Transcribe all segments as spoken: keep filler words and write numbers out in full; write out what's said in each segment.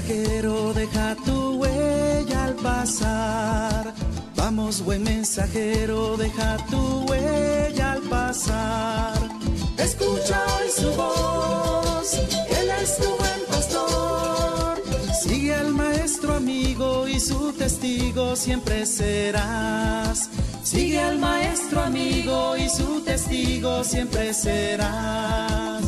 mensajero, deja tu huella al pasar. Vamos, buen mensajero, deja tu huella al pasar. Escucha hoy su voz, Él es tu buen pastor. Sigue al maestro amigo y su testigo siempre serás. Sigue al maestro amigo y su testigo siempre serás.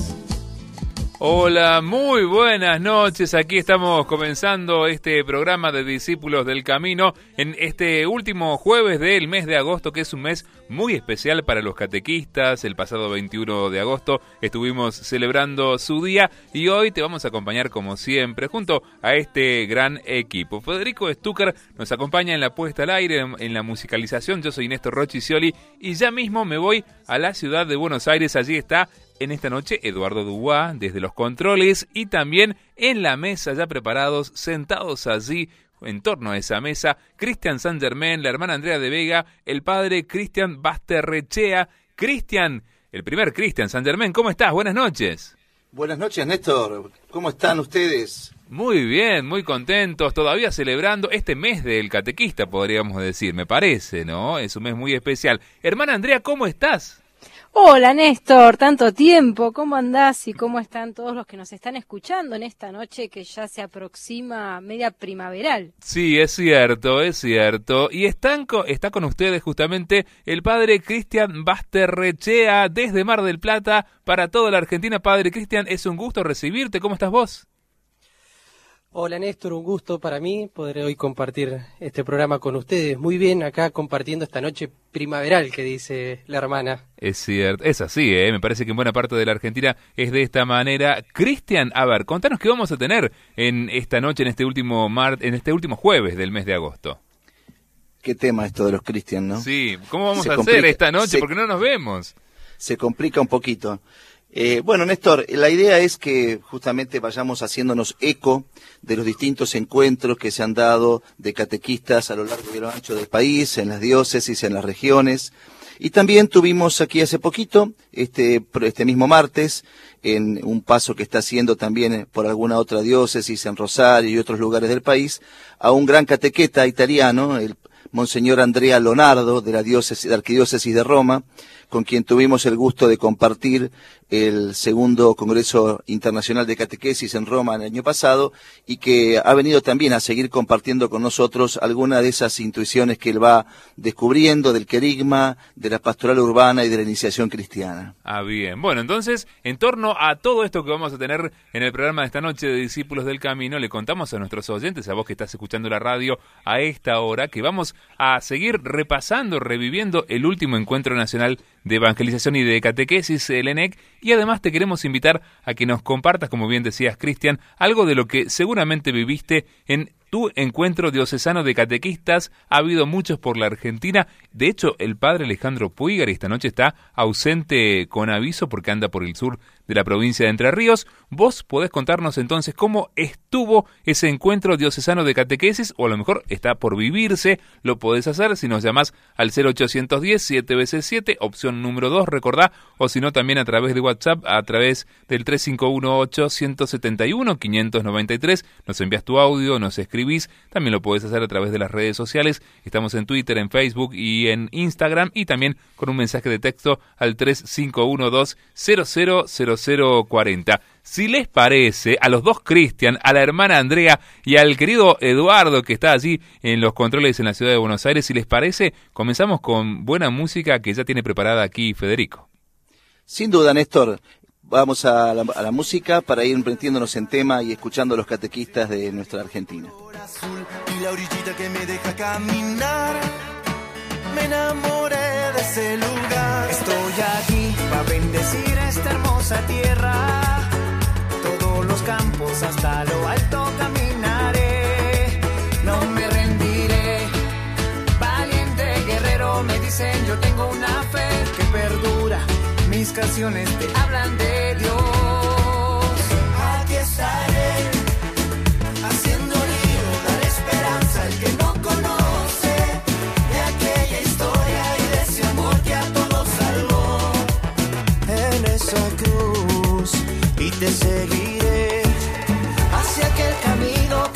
Hola, muy buenas noches. Aquí estamos comenzando este programa de Discípulos del Camino en este último jueves del mes de agosto, que es un mes muy especial para los catequistas. El pasado veintiuno de agosto estuvimos celebrando su día y hoy te vamos a acompañar como siempre junto a este gran equipo. Federico Stucker nos acompaña en la puesta al aire, en la musicalización. Yo soy Néstor Rochicioli y ya mismo me voy a la ciudad de Buenos Aires. Allí está en esta noche Eduardo Dubois desde los controles y también en la mesa ya preparados, sentados allí en torno a esa mesa, Cristian San Germán, la hermana Andrea de Vega, el padre Cristian Basterrechea. Cristian, el primer Cristian San Germán, ¿cómo estás? Buenas noches. Buenas noches, Néstor. ¿Cómo están ustedes? Muy bien, muy contentos, todavía celebrando este mes del catequista, podríamos decir, me parece, ¿no? Es un mes muy especial. Hermana Andrea, ¿cómo estás? Hola Néstor, tanto tiempo, ¿cómo andás y cómo están todos los que nos están escuchando en esta noche que ya se aproxima media primaveral? Sí, es cierto, es cierto. Y están co- está con ustedes justamente el padre Cristian Basterrechea desde Mar del Plata para toda la Argentina. Padre Cristian, es un gusto recibirte, ¿cómo estás vos? Hola Néstor, un gusto para mí poder hoy compartir este programa con ustedes. Muy bien, acá compartiendo esta noche primaveral que dice la hermana. Es cierto, es así, ¿eh? Me parece que en buena parte de la Argentina es de esta manera. Cristian, a ver, contanos qué vamos a tener en esta noche, en este último mar, en este último jueves del mes de agosto. Qué tema esto de los Cristian, ¿no? Sí, ¿cómo vamos Se a complica, hacer esta noche? se, Porque no nos vemos. Se complica un poquito. Eh, bueno, Néstor, la idea es que justamente vayamos haciéndonos eco de los distintos encuentros que se han dado de catequistas a lo largo y a lo ancho del país, en las diócesis, en las regiones. Y también tuvimos aquí hace poquito, este, este mismo martes, en un paso que está haciendo también por alguna otra diócesis, en Rosario y otros lugares del país, a un gran catequeta italiano, el Monseñor Andrea Lonardo, de la diócesis, de la Arquidiócesis de Roma, con quien tuvimos el gusto de compartir el segundo Congreso Internacional de Catequesis en Roma el año pasado y que ha venido también a seguir compartiendo con nosotros algunas de esas intuiciones que él va descubriendo del querigma, de la pastoral urbana y de la iniciación cristiana. Ah, bien. Bueno, entonces, en torno a todo esto que vamos a tener en el programa de esta noche de Discípulos del Camino, le contamos a nuestros oyentes, a vos que estás escuchando la radio a esta hora, que vamos a seguir repasando, reviviendo el último encuentro nacional de evangelización y de catequesis, el E N E C, y además te queremos invitar a que nos compartas, como bien decías, Cristian, algo de lo que seguramente viviste en tu encuentro diocesano de catequistas. Ha habido muchos por la Argentina. De hecho, el padre Alejandro Puigari esta noche está ausente con aviso porque anda por el sur de la provincia de Entre Ríos. Vos podés contarnos entonces cómo estuvo ese encuentro diocesano de catequesis, o a lo mejor está por vivirse. Lo podés hacer si nos llamás al cero ochocientos diez, siete veces siete, opción número dos, recordá, o si no también a través de WhatsApp, a través del tres cinco uno ocho, uno siete uno, cinco nueve tres. Nos envías tu audio, nos escribís. También lo podés hacer a través de las redes sociales. Estamos en Twitter, en Facebook y en Instagram, y también con un mensaje de texto al tres cinco uno dos, cero cero cero cero cuatro cero. Si les parece, a los dos Cristian, a la hermana Andrea y al querido Eduardo que está allí en los controles en la ciudad de Buenos Aires, si les parece, comenzamos con buena música que ya tiene preparada aquí Federico. Sin duda, Néstor. Vamos a la, a la música para ir metiéndonos en tema y escuchando a los catequistas de nuestra Argentina. Y la orillita que me deja caminar, me enamoré de ese lugar. Estoy aquí para bendecir esta hermosa tierra. Todos los campos hasta lo alto caminaré. No me rendiré. Valiente guerrero, me dicen, yo tengo una fe que perdura. Mis canciones te hablan de Dios. Aquí estaré, haciendo lío, dar esperanza al que no conoce de aquella historia y de ese amor que a todos salvó. En esa cruz y te seguiré hacia aquel camino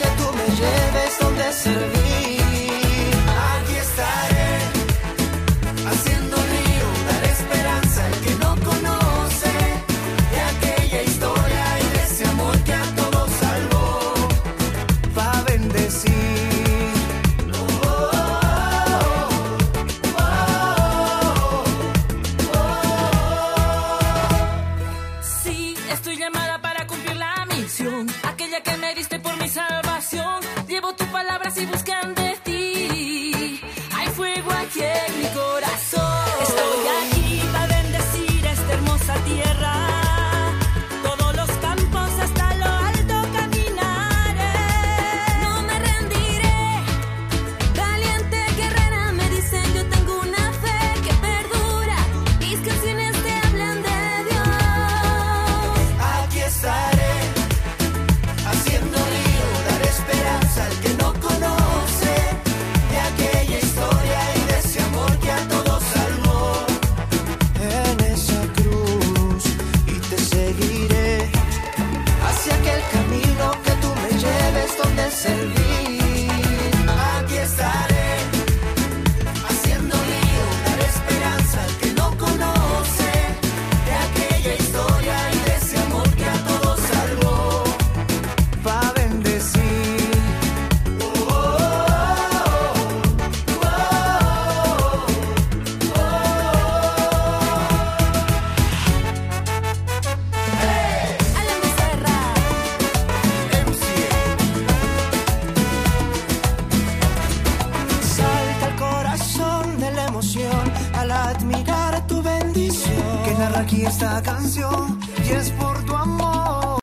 aquí esta canción y es por tu amor.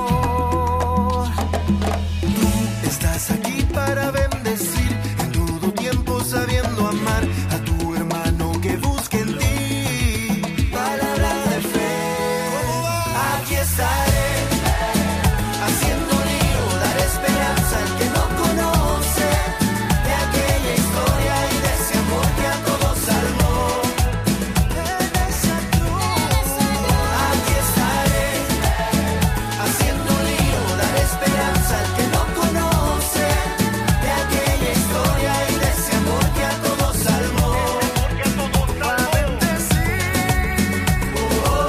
Tú estás aquí para bendecir en todo tiempo sabiendo amar a tu hermano que busque en ti palabra de fe. Aquí estaré haciendo lío, dar esperanza al que no conoce de aquella historia y de ese amor que a todos salvó. En esa cruz, aquí estaré haciendo lío, dar esperanza al que no conoce de aquella historia y de ese amor que a todos salvó. Para bendecir. Oh, oh,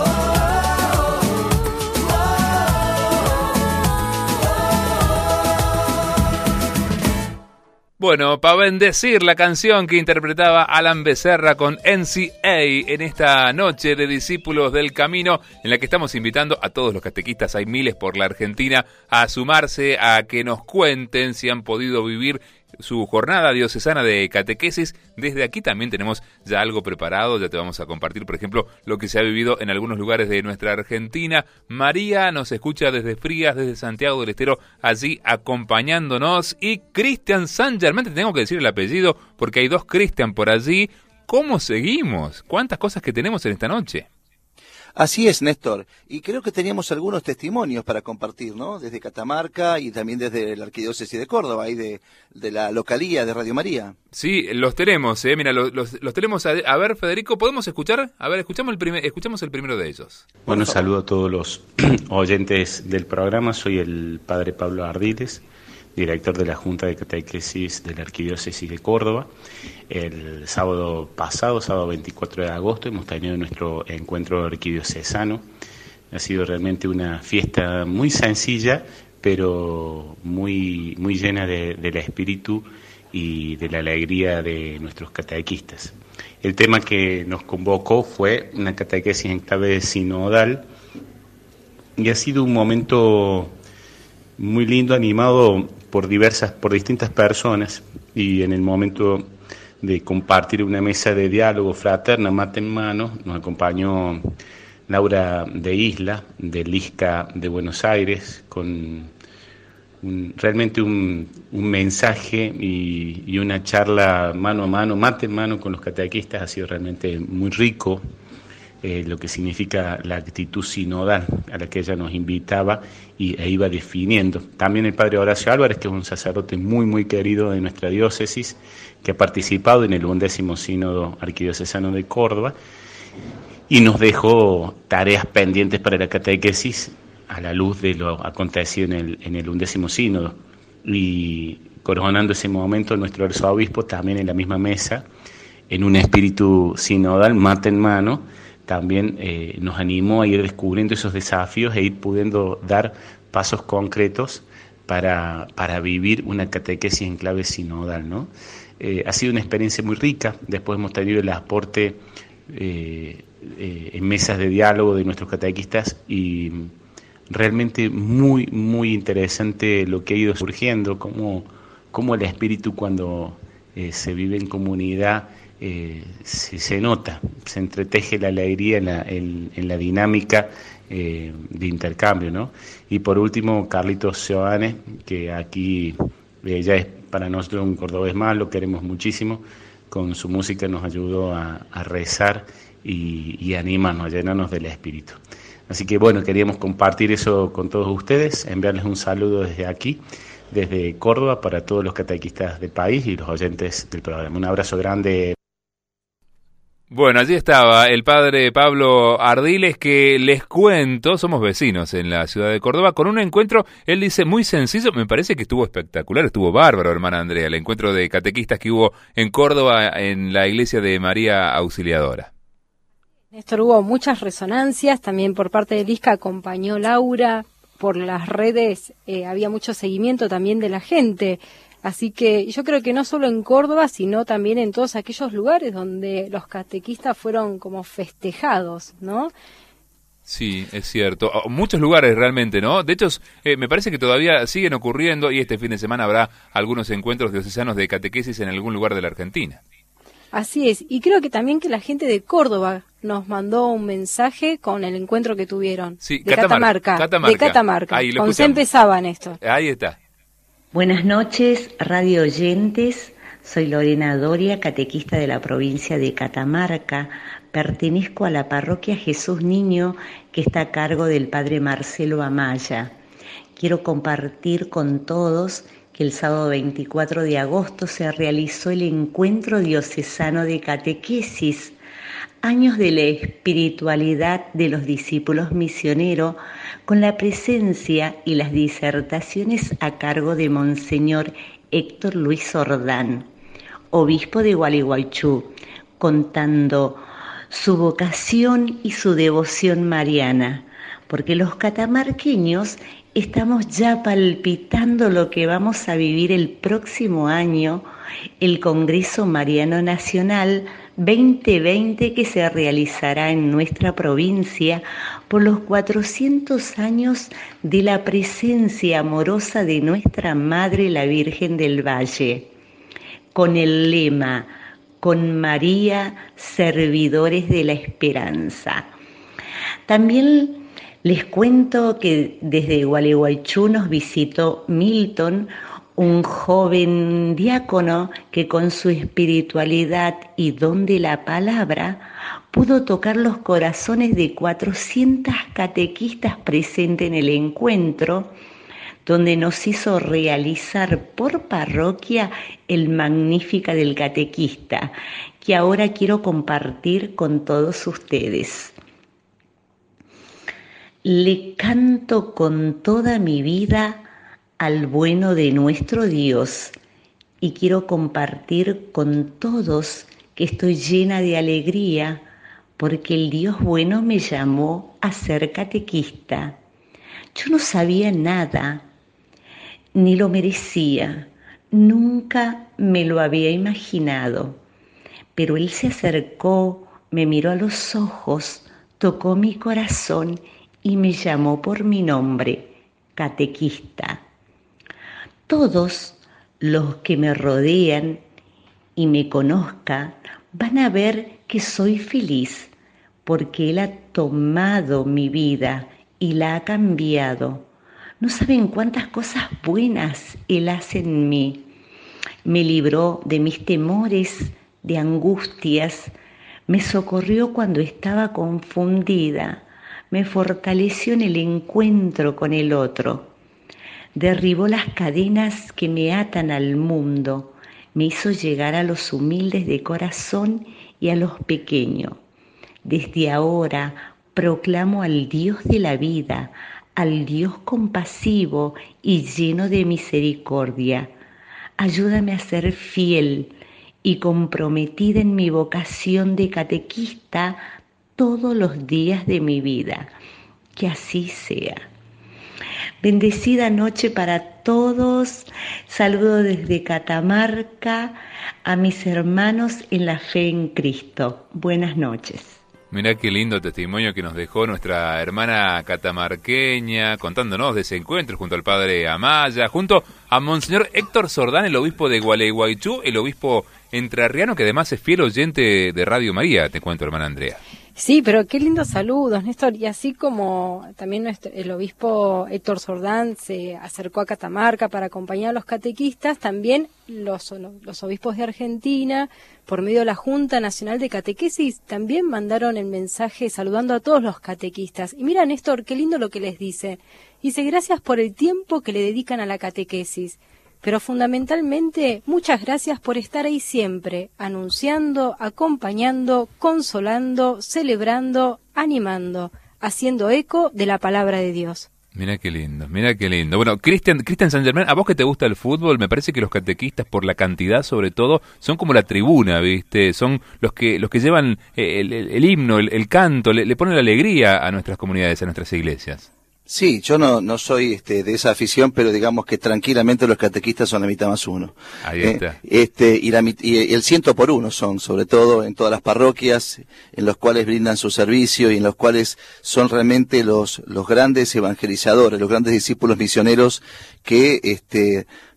Bueno, para bendecir la canción que interpretaba Alan Becerra con N C A en esta noche de Discípulos del Camino, en la que estamos invitando a todos los catequistas, hay miles por la Argentina, a sumarse, a que nos cuenten si han podido vivir su jornada diocesana de catequesis. Desde aquí también tenemos ya algo preparado, ya te vamos a compartir, por ejemplo, lo que se ha vivido en algunos lugares de nuestra Argentina. María nos escucha desde Frías, desde Santiago del Estero, allí acompañándonos. Y Cristian San Germán, te tengo que decir el apellido, porque hay dos Cristian por allí. ¿Cómo seguimos? ¿Cuántas cosas que tenemos en esta noche? Así es, Néstor. Y creo que teníamos algunos testimonios para compartir, ¿no? Desde Catamarca y también desde la Arquidiócesis de Córdoba y de, de la localía de Radio María. Sí, los tenemos, eh. Mira, los, los, los tenemos. A, a ver, Federico, ¿podemos escuchar? A ver, escuchamos el, primer, escuchamos el primero de ellos. Bueno, saludo a todos los oyentes del programa. Soy el padre Pablo Ardiles, director de la Junta de Catequesis de la Arquidiócesis de Córdoba. El sábado pasado, sábado veinticuatro de agosto, hemos tenido nuestro encuentro arquidiocesano. Ha sido realmente una fiesta muy sencilla, pero muy, muy llena de, del espíritu y de la alegría de nuestros catequistas. El tema que nos convocó fue una catequesis en clave sinodal y ha sido un momento muy lindo, animado por diversas, por distintas personas, y en el momento de compartir una mesa de diálogo fraterna, mate en mano, nos acompañó Laura de Isla, del ISCA de Buenos Aires, con un, realmente un, un mensaje y, y una charla mano a mano, mate en mano con los catequistas. Ha sido realmente muy rico. Eh, lo que significa la actitud sinodal a la que ella nos invitaba y, e iba definiendo. También el padre Horacio Álvarez, que es un sacerdote muy, muy querido de nuestra diócesis, que ha participado en el undécimo sínodo arquidiocesano de Córdoba, y nos dejó tareas pendientes para la catequesis a la luz de lo acontecido en el, en el undécimo sínodo. Y coronando ese momento, nuestro arzobispo, también en la misma mesa, en un espíritu sinodal, mate en mano, también eh, nos animó a ir descubriendo esos desafíos e ir pudiendo dar pasos concretos para, para vivir una catequesis en clave sinodal, ¿no? Eh, ha sido una experiencia muy rica. Después hemos tenido el aporte eh, eh, en mesas de diálogo de nuestros catequistas y realmente muy, muy interesante lo que ha ido surgiendo, cómo, cómo el espíritu cuando eh, se vive en comunidad Eh, se, se nota, se entreteje la alegría en la, en, en la dinámica eh, de intercambio, ¿no? Y por último, Carlitos Seoane, que aquí eh, ya es para nosotros un cordobés más, lo queremos muchísimo, con su música nos ayudó a, a rezar y, y animarnos, a llenarnos del espíritu. Así que bueno, queríamos compartir eso con todos ustedes, enviarles un saludo desde aquí, desde Córdoba, para todos los catequistas del país y los oyentes del programa. Un abrazo grande. Bueno, allí estaba el padre Pablo Ardiles, que les cuento, somos vecinos en la ciudad de Córdoba, con un encuentro, él dice, muy sencillo, me parece que estuvo espectacular, estuvo bárbaro, hermana Andrea, el encuentro de catequistas que hubo en Córdoba en la iglesia de María Auxiliadora. Néstor, hubo muchas resonancias, también por parte del ISCA acompañó Laura, por las redes eh, había mucho seguimiento también de la gente. Así que yo creo que no solo en Córdoba, sino también en todos aquellos lugares donde los catequistas fueron como festejados, ¿no? Sí, es cierto. Muchos lugares realmente, ¿no? De hecho, eh, me parece que todavía siguen ocurriendo y este fin de semana habrá algunos encuentros diocesanos de catequesis en algún lugar de la Argentina. Así es, y creo que también que la gente de Córdoba nos mandó un mensaje con el encuentro que tuvieron. Sí, de Catamarca. Catamarca. De Catamarca. Ahí lo con escuchamos. se empezaba, Néstor. Ahí está. Buenas noches, radio oyentes. Soy Lorena Doria, catequista de la provincia de Catamarca. Pertenezco a la parroquia Jesús Niño, que está a cargo del padre Marcelo Amaya. Quiero compartir con todos que el sábado veinticuatro de agosto se realizó el encuentro diocesano de catequesis, años de la espiritualidad de los discípulos misioneros, con la presencia y las disertaciones a cargo de Monseñor Héctor Luis Ordán, obispo de Gualeguaychú, contando su vocación y su devoción mariana, porque los catamarqueños estamos ya palpitando lo que vamos a vivir el próximo año, el Congreso Mariano Nacional veinte veinte, que se realizará en nuestra provincia por los cuatrocientos años de la presencia amorosa de nuestra Madre la Virgen del Valle, con el lema "Con María, servidores de la esperanza". También les cuento que desde Gualeguaychú nos visitó Milton, un joven diácono que con su espiritualidad y don de la palabra pudo tocar los corazones de cuatrocientas catequistas presentes en el encuentro, donde nos hizo realizar por parroquia el Magnífica del Catequista, que ahora quiero compartir con todos ustedes. Le canto con toda mi vida al bueno de nuestro Dios, y quiero compartir con todos que estoy llena de alegría porque el Dios bueno me llamó a ser catequista. Yo no sabía nada, ni lo merecía, nunca me lo había imaginado, pero Él se acercó, me miró a los ojos, tocó mi corazón y me llamó por mi nombre, catequista. Todos los que me rodean y me conozcan van a ver que soy feliz, porque Él ha tomado mi vida y la ha cambiado. No saben cuántas cosas buenas Él hace en mí. Me libró de mis temores, de angustias, me socorrió cuando estaba confundida, me fortaleció en el encuentro con el otro, derribó las cadenas que me atan al mundo, me hizo llegar a los humildes de corazón y a los pequeños. Desde ahora proclamo al Dios de la vida, al Dios compasivo y lleno de misericordia. Ayúdame a ser fiel y comprometida en mi vocación de catequista todos los días de mi vida. Que así sea. Bendecida noche para todos. Saludo desde Catamarca a mis hermanos en la fe en Cristo. Buenas noches. Mirá qué lindo testimonio que nos dejó nuestra hermana catamarqueña, contándonos de ese encuentro junto al padre Amaya, junto a Monseñor Héctor Sordán, el obispo de Gualeguaychú, el obispo entrerriano, que además es fiel oyente de Radio María, te cuento, hermana Andrea. Sí, pero qué lindos saludos, Néstor. Y así como también nuestro, el obispo Héctor Sordán se acercó a Catamarca para acompañar a los catequistas, también los, los obispos de Argentina, por medio de la Junta Nacional de Catequesis, también mandaron el mensaje saludando a todos los catequistas. Y mira, Néstor, qué lindo lo que les dice. Dice, gracias por el tiempo que le dedican a la catequesis. Pero fundamentalmente, muchas gracias por estar ahí siempre, anunciando, acompañando, consolando, celebrando, animando, haciendo eco de la palabra de Dios. Mira qué lindo, mira qué lindo. Bueno, Cristian, Cristian San Germán, a vos que te gusta el fútbol, me parece que los catequistas, por la cantidad sobre todo, son como la tribuna, ¿viste? Son los que los que llevan el, el, el himno, el, el canto, le, le ponen la alegría a nuestras comunidades, a nuestras iglesias. Sí, yo no no soy este de esa afición, pero digamos que tranquilamente los catequistas son la mitad más uno. Ahí está. Eh, este y, la, y el ciento por uno son, sobre todo en todas las parroquias, en los cuales brindan su servicio y en los cuales son realmente los los grandes evangelizadores, los grandes discípulos misioneros que este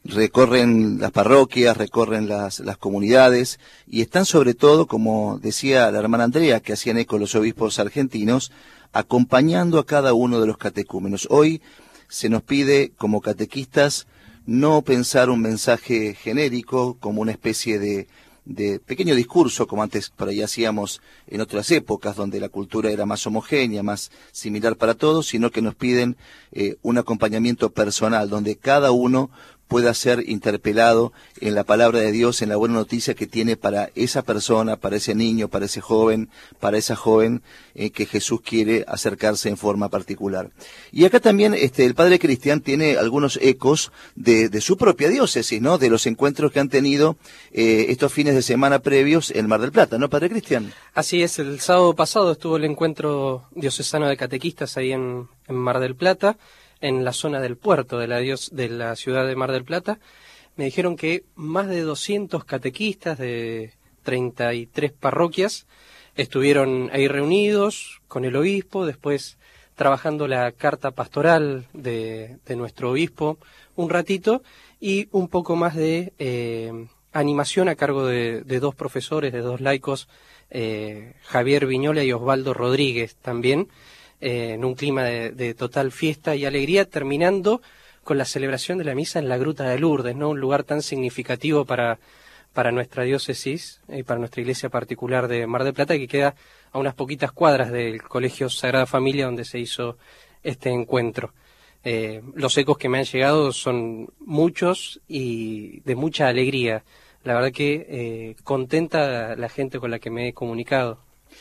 recorren las parroquias, recorren las, las comunidades y están sobre todo, como decía la hermana Andrea, que hacían eco los obispos argentinos, acompañando a cada uno de los catecúmenos. Hoy se nos pide como catequistas no pensar un mensaje genérico como una especie de, de pequeño discurso, como antes por ahí hacíamos en otras épocas, donde la cultura era más homogénea, más similar para todos, sino que nos piden eh, un acompañamiento personal, donde cada uno pueda ser interpelado en la palabra de Dios, en la buena noticia que tiene para esa persona, para ese niño, para ese joven, para esa joven eh, que Jesús quiere acercarse en forma particular. Y acá también este, el padre Cristian tiene algunos ecos de, de su propia diócesis, ¿no? De los encuentros que han tenido eh, estos fines de semana previos en Mar del Plata, ¿no, padre Cristian? Así es, el sábado pasado estuvo el encuentro diocesano de catequistas ahí en, en Mar del Plata, en la zona del puerto de la, dios, de la ciudad de Mar del Plata. Me dijeron que más de doscientos catequistas de treinta y tres parroquias estuvieron ahí reunidos con el obispo, después trabajando la carta pastoral de, de nuestro obispo un ratito y un poco más de eh, animación a cargo de, de dos profesores, de dos laicos, eh, Javier Viñola y Osvaldo Rodríguez también, Eh, en un clima de, de total fiesta y alegría, terminando con la celebración de la misa en la Gruta de Lourdes, ¿no? Un lugar tan significativo para, para nuestra diócesis y para nuestra iglesia particular de Mar del Plata, que queda a unas poquitas cuadras del Colegio Sagrada Familia donde se hizo este encuentro. Eh, los ecos que me han llegado son muchos y de mucha alegría. La verdad que eh, contenta la gente con la que me he comunicado.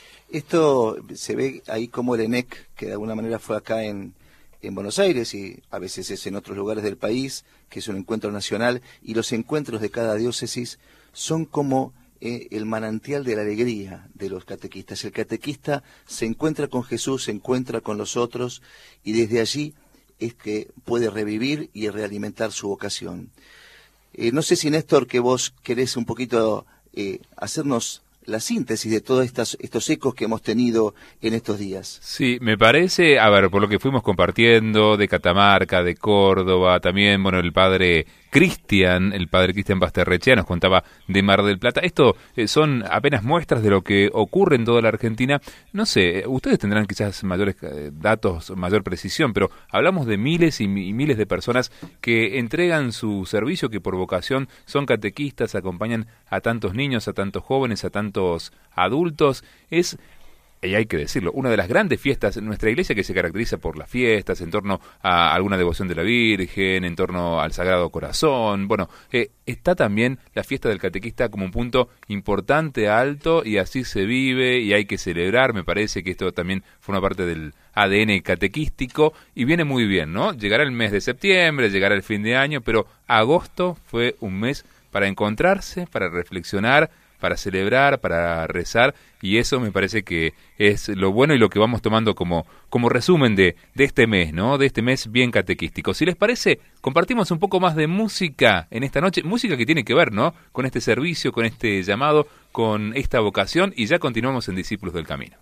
Esto se ve ahí como el E N E C, que de alguna manera fue acá en, en Buenos Aires y a veces es en otros lugares del país, que es un encuentro nacional, y los encuentros de cada diócesis son como eh, el manantial de la alegría de los catequistas. El catequista se encuentra con Jesús, se encuentra con los otros, y desde allí es que puede revivir y realimentar su vocación. Eh, no sé si, Néstor, que vos querés un poquito eh, hacernos la síntesis de todos estos, estos ecos que hemos tenido en estos días. Sí, me parece, a ver, por lo que fuimos compartiendo de Catamarca, de Córdoba, también, bueno, el padre Cristian, el padre Cristian Basterrechea nos contaba de Mar del Plata. Esto eh, son apenas muestras de lo que ocurre en toda la Argentina. No sé, ustedes tendrán quizás mayores eh, datos, mayor precisión, pero hablamos de miles y, y miles de personas que entregan su servicio, que por vocación son catequistas, acompañan a tantos niños, a tantos jóvenes, a tantos adultos. Es, y hay que decirlo, una de las grandes fiestas en nuestra iglesia, que se caracteriza por las fiestas en torno a alguna devoción de la Virgen, en torno al Sagrado Corazón. Bueno, eh, está también la fiesta del catequista como un punto importante, alto, y así se vive y hay que celebrar. Me parece que esto también forma parte del A D N catequístico y viene muy bien, ¿no? Llegará el mes de septiembre, llegará el fin de año, pero agosto fue un mes para encontrarse, para reflexionar, para celebrar, para rezar, y eso me parece que es lo bueno y lo que vamos tomando como, como resumen de, de este mes, ¿no? De este mes bien catequístico. Si les parece, compartimos un poco más de música en esta noche, música que tiene que ver, ¿no? Con este servicio, con este llamado, con esta vocación, y ya continuamos en Discípulos del Camino.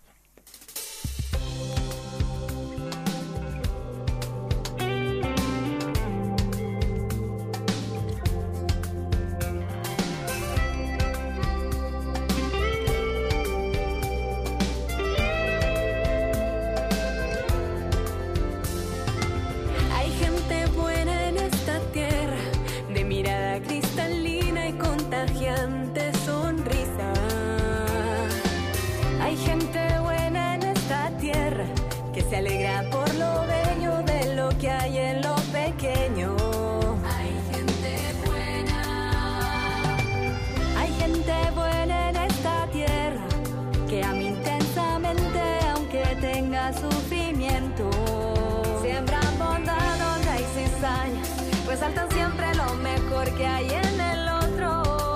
Resaltan siempre lo mejor que hay en el otro.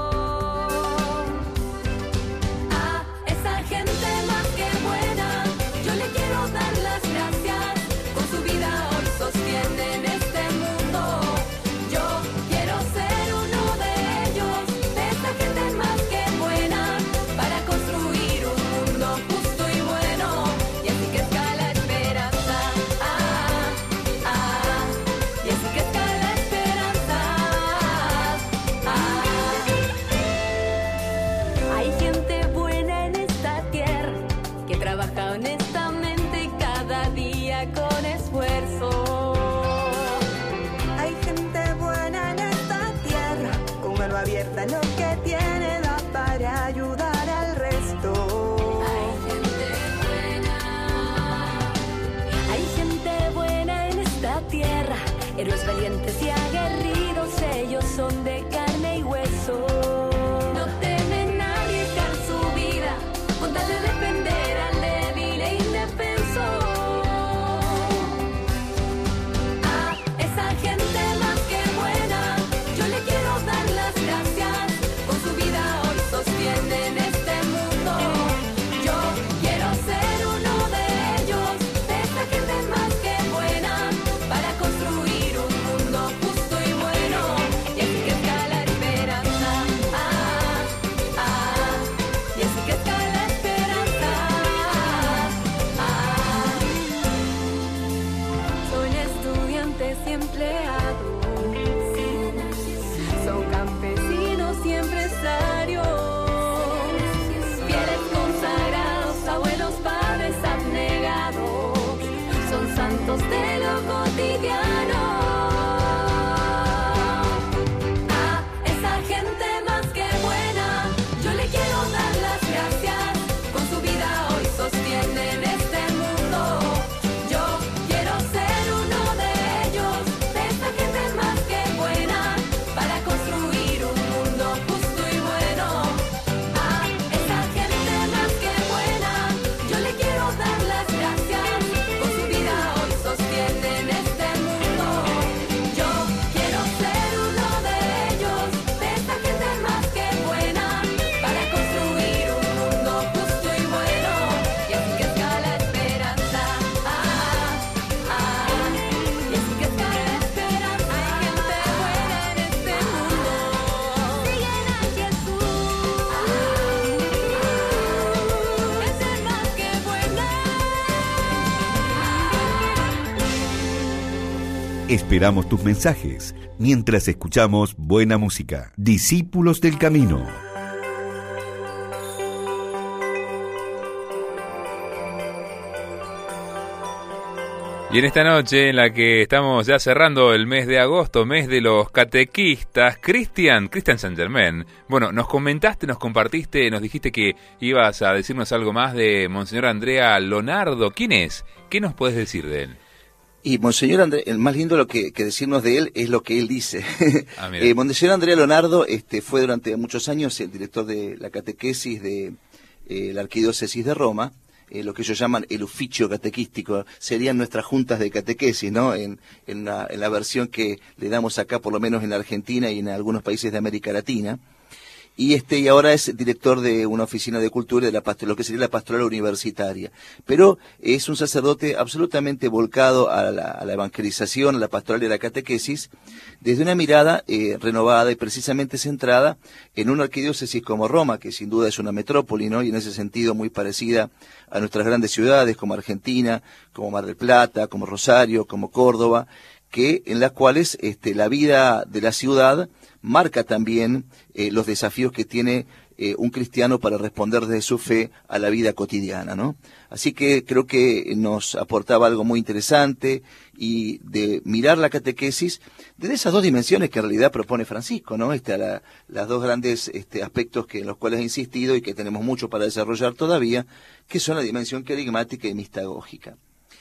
A esa gente más que buena, yo le quiero dar las gracias. Con su vida hoy sostienen este mundo. Yo quiero ser uno de ellos, de esa gente más que buena, para construir un mundo justo y bueno. Y así que escala Esperamos tus mensajes mientras escuchamos buena música. Discípulos del Camino. Y en esta noche en la que estamos ya cerrando el mes de agosto, mes de los catequistas, Cristian, Cristian Saint Germain, bueno, nos comentaste, nos compartiste, nos dijiste que ibas a decirnos algo más de Monseñor Andrea Lonardo. ¿Quién es? ¿Qué nos puedes decir de él? Y Monseñor Andrea, el más lindo lo que, que decirnos de él es lo que él dice. Ah, eh, Monseñor Andrea Lonardo este, fue durante muchos años el director de la catequesis de eh, la Arquidiócesis de Roma. Eh, lo que ellos llaman el oficio catequístico, serían nuestras juntas de catequesis, ¿no? En, en, la, en la versión que le damos acá, por lo menos en la Argentina y en algunos países de América Latina. Y este y ahora es director de una oficina de cultura de la pastoral, lo que sería la pastoral universitaria. Pero es un sacerdote absolutamente volcado a la, a la evangelización, a la pastoral y a la catequesis, desde una mirada eh, renovada y precisamente centrada en una arquidiócesis como Roma, que sin duda es una metrópoli, ¿no? Y en ese sentido muy parecida a nuestras grandes ciudades como Argentina, como Mar del Plata, como Rosario, como Córdoba, que en las cuales este, la vida de la ciudad marca también eh, los desafíos que tiene eh, un cristiano para responder desde su fe a la vida cotidiana, ¿no? Así que creo que nos aportaba algo muy interesante y de mirar la catequesis desde esas dos dimensiones que en realidad propone Francisco, ¿no? Este, la, las dos grandes este, aspectos que en los cuales he insistido y que tenemos mucho para desarrollar todavía, que son la dimensión querigmática y mistagógica.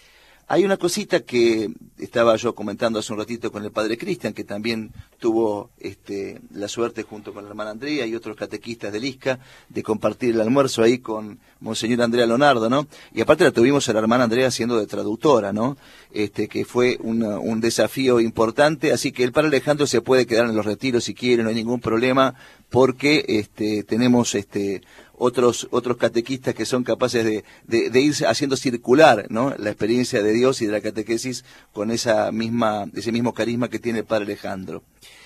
Hay una cosita que estaba yo comentando hace un ratito con el padre Cristian, que también tuvo este, la suerte junto con la hermana Andrea y otros catequistas del I S C A de compartir el almuerzo ahí con Monseñor Andrea Lonardo, ¿no? Y aparte la tuvimos a la hermana Andrea siendo de traductora, ¿no? Este, que fue una, un desafío importante, así que el padre Alejandro se puede quedar en los retiros si quiere, no hay ningún problema, porque este, tenemos este otros otros catequistas que son capaces de, de, de ir haciendo circular, ¿no? La experiencia de Dios y de la catequesis con esa misma ese mismo carisma que tiene el padre Alejandro.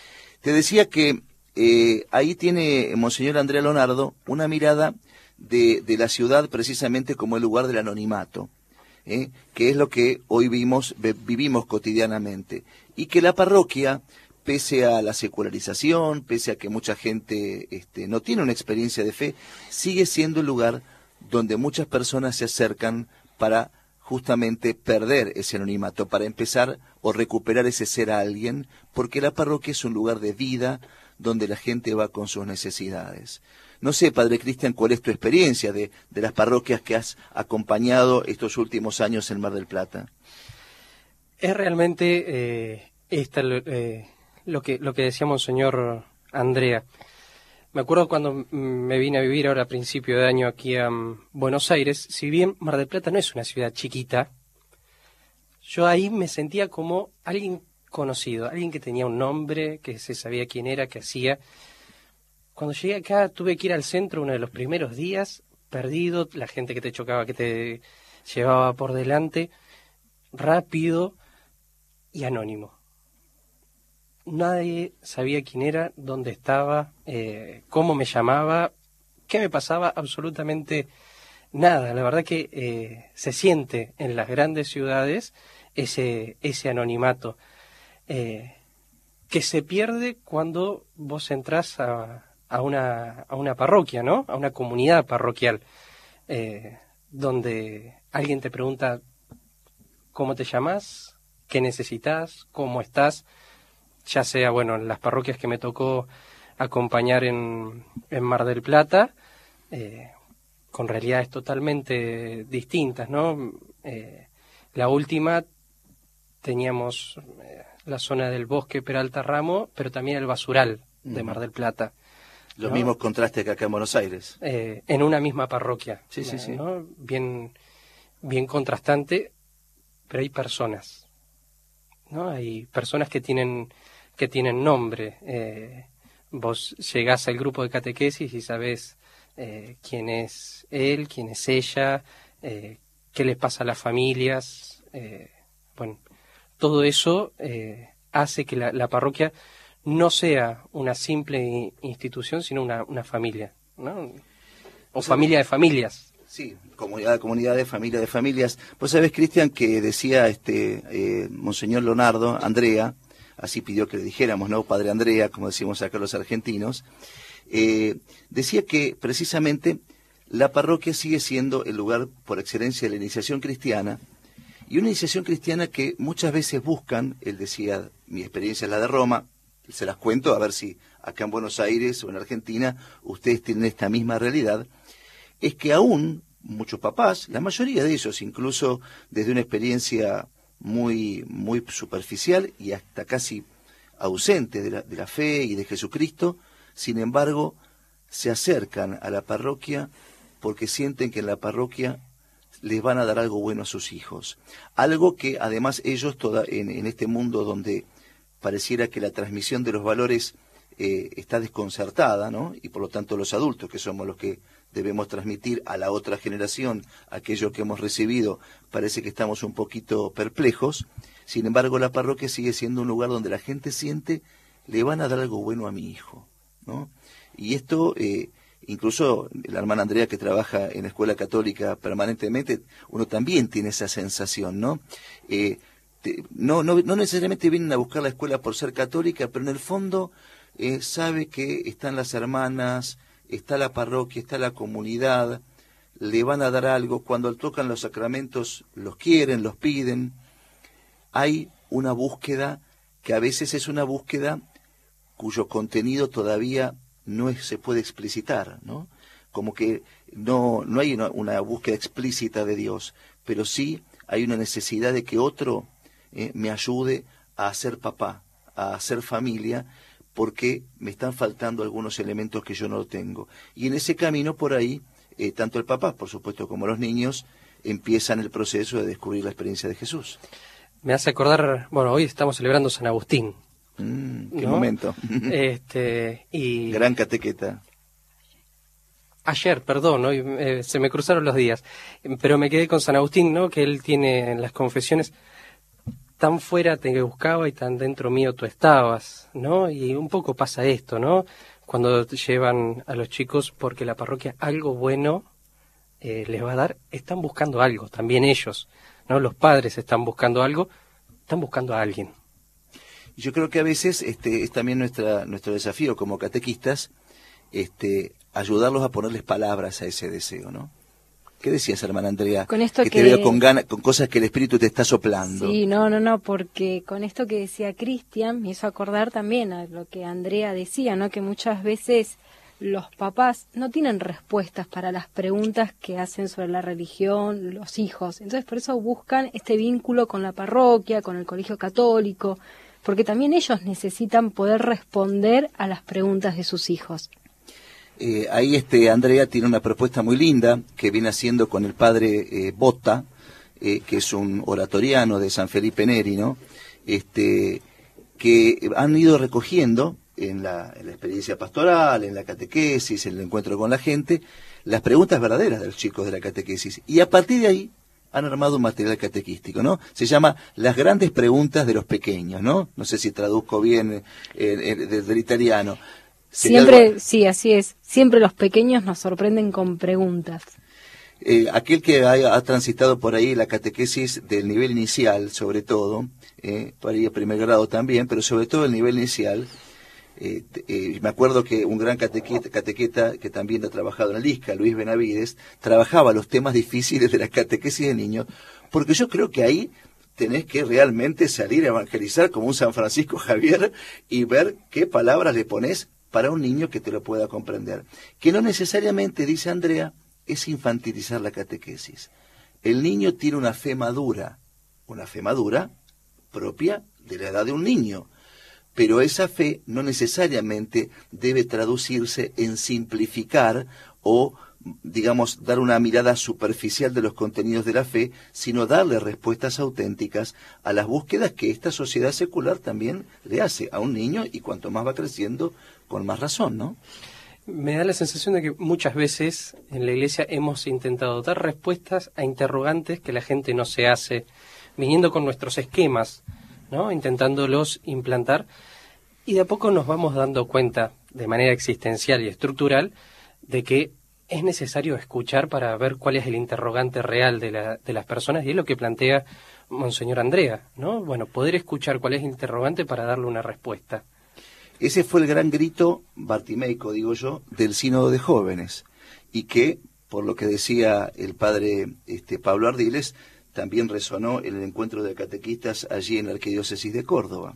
Te decía que eh, ahí tiene Monseñor Andrea Lonardo una mirada de, de la ciudad precisamente como el lugar del anonimato, ¿eh? Que es lo que hoy vimos, vivimos cotidianamente, y que la parroquia, pese a la secularización, pese a que mucha gente este, no tiene una experiencia de fe, sigue siendo el lugar donde muchas personas se acercan para justamente perder ese anonimato, para empezar o recuperar ese ser a alguien, porque la parroquia es un lugar de vida donde la gente va con sus necesidades. No sé, padre Cristian, cuál es tu experiencia de, de las parroquias que has acompañado estos últimos años en Mar del Plata. Es realmente eh, esta... Eh... Lo que, lo que decía Monseñor Andrea. Me acuerdo cuando me vine a vivir ahora a principio de año aquí a um, Buenos Aires, si bien Mar del Plata no es una ciudad chiquita, yo ahí me sentía como alguien conocido, alguien que tenía un nombre, que se sabía quién era, qué hacía. Cuando llegué acá tuve que ir al centro uno de los primeros días, perdido, la gente que te chocaba, que te llevaba por delante, rápido y anónimo. Nadie sabía quién era, dónde estaba, eh, cómo me llamaba, qué me pasaba, absolutamente nada. La verdad que eh, se siente en las grandes ciudades ese, ese anonimato eh, que se pierde cuando vos entrás a, a, una, a una parroquia, ¿no? A una comunidad parroquial, eh, donde alguien te pregunta cómo te llamas, qué necesitas, cómo estás. Ya sea, bueno, en las parroquias que me tocó acompañar en, en Mar del Plata, eh, con realidades totalmente distintas, ¿no? Eh, la última teníamos eh, la zona del bosque Peralta Ramo, pero también el basural de Mar del Plata. Los ¿no? mismos contrastes que acá en Buenos Aires. Eh, en una misma parroquia. Sí, sí, sí. ¿no? Bien, bien contrastante, pero hay personas, ¿no? Hay personas que tienen que tienen nombre. Eh, vos llegás al grupo de catequesis y sabés eh, quién es él, quién es ella, eh, qué les pasa a las familias. Eh, bueno, todo eso eh, hace que la, la parroquia no sea una simple institución, sino una, una familia, ¿no? O familia de familias. Sí, comunidad, comunidad de familia, de familias. Vos sabés, Cristian, que decía este eh, Monseñor Leonardo, Andrea, así pidió que le dijéramos, ¿no? Padre Andrea, como decimos acá los argentinos, eh, decía que precisamente la parroquia sigue siendo el lugar por excelencia de la iniciación cristiana, y una iniciación cristiana que muchas veces buscan, él decía, mi experiencia es la de Roma, se las cuento, a ver si acá en Buenos Aires o en Argentina ustedes tienen esta misma realidad, es que aún muchos papás, la mayoría de ellos, incluso desde una experiencia muy, muy superficial y hasta casi ausente de la, de la fe y de Jesucristo, sin embargo, se acercan a la parroquia porque sienten que en la parroquia les van a dar algo bueno a sus hijos. Algo que además ellos, toda, en, en este mundo donde pareciera que la transmisión de los valores eh, está desconcertada, ¿no? Y por lo tanto los adultos, que somos los que debemos transmitir a la otra generación aquello que hemos recibido, parece que estamos un poquito perplejos. Sin embargo, la parroquia sigue siendo un lugar donde la gente siente, le van a dar algo bueno a mi hijo, ¿no? Y esto, eh, incluso la hermana Andrea, que trabaja en la escuela católica permanentemente, uno también tiene esa sensación, ¿no? Eh, te, no, no, no necesariamente vienen a buscar la escuela por ser católica, pero en el fondo eh, sabe que están las hermanas, está la parroquia, está la comunidad, le van a dar algo, cuando tocan los sacramentos los quieren, los piden. Hay una búsqueda que a veces es una búsqueda cuyo contenido todavía no es, se puede explicitar, ¿no? Como que no, no hay una, una búsqueda explícita de Dios, pero sí hay una necesidad de que otro eh, me ayude a ser papá, a ser familia, porque me están faltando algunos elementos que yo no tengo. Y en ese camino, por ahí, eh, tanto el papá, por supuesto, como los niños, empiezan el proceso de descubrir la experiencia de Jesús. Me hace acordar, bueno, hoy estamos celebrando San Agustín. Mm, qué ¿no? momento. Este, y Gran catequeta. Ayer, perdón, hoy eh, se me cruzaron los días, pero me quedé con San Agustín, ¿no? Que él tiene en las confesiones: tan fuera te buscaba y tan dentro mío tú estabas, ¿no? Y un poco pasa esto, ¿no? Cuando llevan a los chicos, porque la parroquia algo bueno eh, les va a dar, están buscando algo, también ellos, ¿no? Los padres están buscando algo, están buscando a alguien. Yo creo que a veces este es también nuestra nuestro desafío como catequistas, este ayudarlos a ponerles palabras a ese deseo, ¿no? ¿Qué decías, hermana Andrea? Con esto que, que te veo con ganas, con cosas que el Espíritu te está soplando. Sí, no, no, no, porque con esto que decía Cristian me hizo acordar también a lo que Andrea decía, ¿no? Que muchas veces los papás no tienen respuestas para las preguntas que hacen sobre la religión los hijos. Entonces, por eso buscan este vínculo con la parroquia, con el colegio católico, porque también ellos necesitan poder responder a las preguntas de sus hijos. Eh, ahí este Andrea tiene una propuesta muy linda que viene haciendo con el padre eh, Botta, eh, que es un oratoriano de San Felipe Neri, ¿no? Este, que han ido recogiendo en la, en la experiencia pastoral, en la catequesis, en el encuentro con la gente, las preguntas verdaderas de los chicos de la catequesis. Y a partir de ahí han armado un material catequístico, ¿no? Se llama Las grandes preguntas de los pequeños, ¿no? No sé si traduzco bien eh, eh, del, del italiano. Siempre, algo... sí, así es. Siempre los pequeños nos sorprenden con preguntas. Eh, aquel que ha, ha transitado por ahí la catequesis del nivel inicial, sobre todo, eh, por ahí el primer grado también, pero sobre todo el nivel inicial, eh, eh, me acuerdo que un gran catequeta, catequeta que también ha trabajado en el ISCA, Luis Benavides, trabajaba los temas difíciles de la catequesis de niños, porque yo creo que ahí tenés que realmente salir a evangelizar como un San Francisco Javier y ver qué palabras le pones para un niño que te lo pueda comprender. Que no necesariamente, dice Andrea, es infantilizar la catequesis. El niño tiene una fe madura, una fe madura propia de la edad de un niño, pero esa fe no necesariamente debe traducirse en simplificar o, digamos, dar una mirada superficial de los contenidos de la fe, sino darle respuestas auténticas a las búsquedas que esta sociedad secular también le hace a un niño, y cuanto más va creciendo, con más razón, ¿no? Me da la sensación de que muchas veces en la Iglesia hemos intentado dar respuestas a interrogantes que la gente no se hace, viniendo con nuestros esquemas, ¿no? Intentándolos implantar, y de a poco nos vamos dando cuenta, de manera existencial y estructural, de que es necesario escuchar para ver cuál es el interrogante real de, la, de las personas, y es lo que plantea Monseñor Andrea, ¿no? Bueno, poder escuchar cuál es el interrogante para darle una respuesta. Ese fue el gran grito bartimeico, digo yo, del Sínodo de Jóvenes, y que, por lo que decía el padre este, Pablo Ardiles, también resonó en el encuentro de catequistas allí en la Arquidiócesis de Córdoba.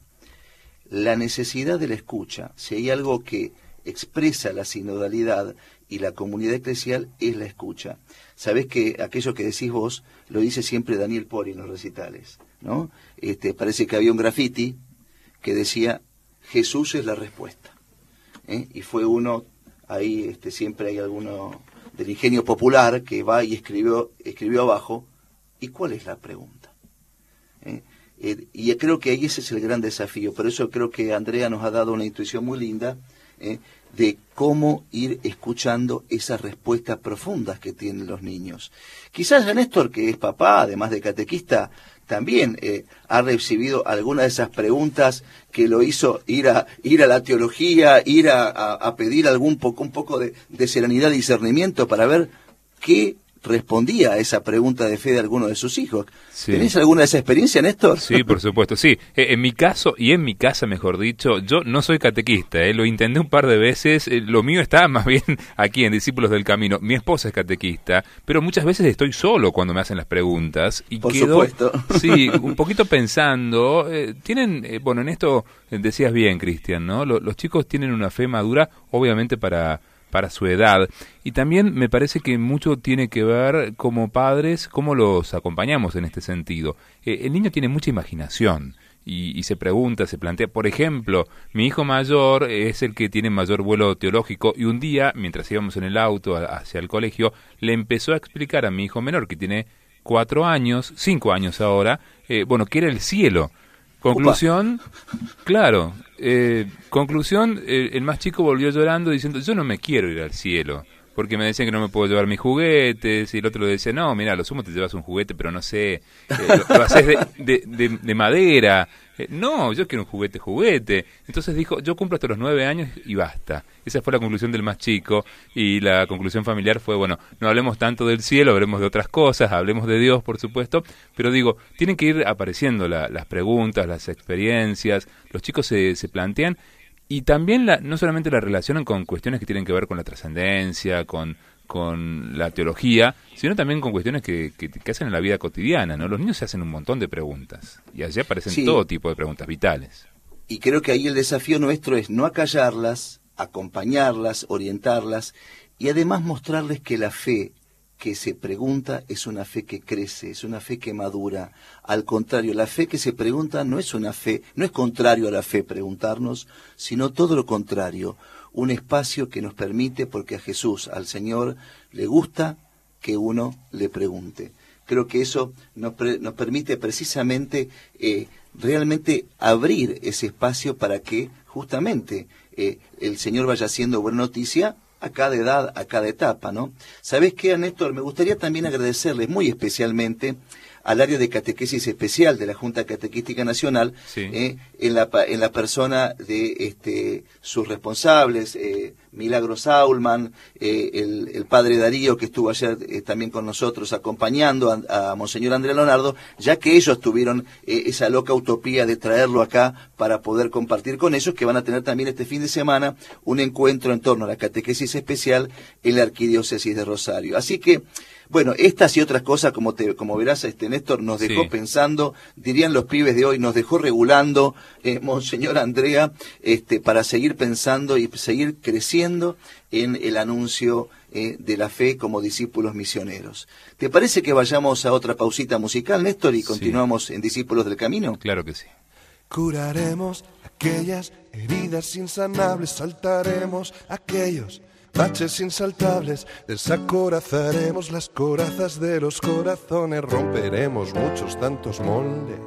La necesidad de la escucha, si hay algo que expresa la sinodalidad y la comunidad eclesial, es la escucha. Sabés que aquello que decís vos lo dice siempre Daniel Pori en los recitales, ¿no? Este, parece que había un graffiti que decía Jesús es la respuesta, ¿eh? Y fue uno, ahí este, siempre hay alguno del ingenio popular que va y escribió, escribió abajo, ¿y cuál es la pregunta? ¿Eh? Eh, y creo que ahí ese es el gran desafío. Por eso creo que Andrea nos ha dado una intuición muy linda eh, de cómo ir escuchando esas respuestas profundas que tienen los niños. Quizás Néstor, que es papá, además de catequista, también eh, ha recibido algunas de esas preguntas que lo hizo ir a ir a la teología, ir a, a, a pedir algún poco, un poco de, de serenidad y discernimiento para ver qué respondía a esa pregunta de fe de alguno de sus hijos. Sí. ¿Tenés alguna de esa experiencia, Néstor? Sí, por supuesto, sí. Eh, en mi caso, y en mi casa, mejor dicho, yo no soy catequista, eh, lo intenté un par de veces, eh, lo mío está más bien aquí en Discípulos del Camino. Mi esposa es catequista, pero muchas veces estoy solo cuando me hacen las preguntas. Y por quedo, supuesto. Sí, un poquito pensando, eh, tienen, eh, bueno, en esto eh, decías bien, Cristian, ¿no? Lo, los chicos tienen una fe madura, obviamente para... para su edad, y también me parece que mucho tiene que ver como padres cómo los acompañamos en este sentido. Eh, el niño tiene mucha imaginación y, y se pregunta, se plantea, por ejemplo, mi hijo mayor es el que tiene mayor vuelo teológico, y un día, mientras íbamos en el auto hacia el colegio, le empezó a explicar a mi hijo menor, que tiene cuatro años, cinco años ahora, eh, bueno, que era el cielo. Conclusión, Upa. claro, eh, conclusión, eh, el más chico volvió llorando diciendo, yo no me quiero ir al cielo, porque me decían que no me puedo llevar mis juguetes, y el otro le decía, no, mira, lo sumo te llevas un juguete, pero no sé, eh, lo, lo haces de, de, de, de madera. Eh, no, yo quiero un juguete, juguete. Entonces dijo, yo cumplo hasta los nueve años y basta. Esa fue la conclusión del más chico, y la conclusión familiar fue, bueno, no hablemos tanto del cielo, hablemos de otras cosas, hablemos de Dios, por supuesto, pero digo, tienen que ir apareciendo la, las preguntas, las experiencias, los chicos se, se plantean, y también la, no solamente la relacionan con cuestiones que tienen que ver con la trascendencia, con, con la teología, sino también con cuestiones que, que, que hacen en la vida cotidiana, ¿no? Los niños se hacen un montón de preguntas, y allí aparecen sí. todo tipo de preguntas vitales. Y creo que ahí el desafío nuestro es no acallarlas, acompañarlas, orientarlas, y además mostrarles que la fe que se pregunta es una fe que crece, es una fe que madura. Al contrario, la fe que se pregunta no es una fe, no es contrario a la fe preguntarnos, sino todo lo contrario, un espacio que nos permite, porque a Jesús, al Señor, le gusta que uno le pregunte. Creo que eso nos, pre, nos permite precisamente eh, realmente abrir ese espacio para que justamente eh, el Señor vaya haciendo buena noticia a cada edad, a cada etapa, ¿no? ¿Sabés qué, Néstor? Me gustaría también agradecerles muy especialmente al área de catequesis especial de la Junta Catequística Nacional, sí. eh, en, la, en la persona de este, sus responsables, eh, Milagros Saulman, eh, el, el padre Darío, que estuvo ayer eh, también con nosotros acompañando a, a Monseñor Andrea Leonardo, ya que ellos tuvieron eh, esa loca utopía de traerlo acá para poder compartir con ellos, que van a tener también este fin de semana un encuentro en torno a la catequesis especial en la Arquidiócesis de Rosario. Así que, bueno, estas y otras cosas, como te, como verás, este Néstor, nos dejó sí. pensando, dirían los pibes de hoy, nos dejó regulando, eh, Monseñor Andrea, este, para seguir pensando y seguir creciendo en el anuncio eh, de la fe como discípulos misioneros. ¿Te parece que vayamos a otra pausita musical, Néstor, y continuamos sí. en Discípulos del Camino? Claro que sí. Curaremos aquellas heridas insanables, saltaremos aquellos baches insaltables, desacorazaremos las corazas de los corazones, romperemos muchos tantos moldes,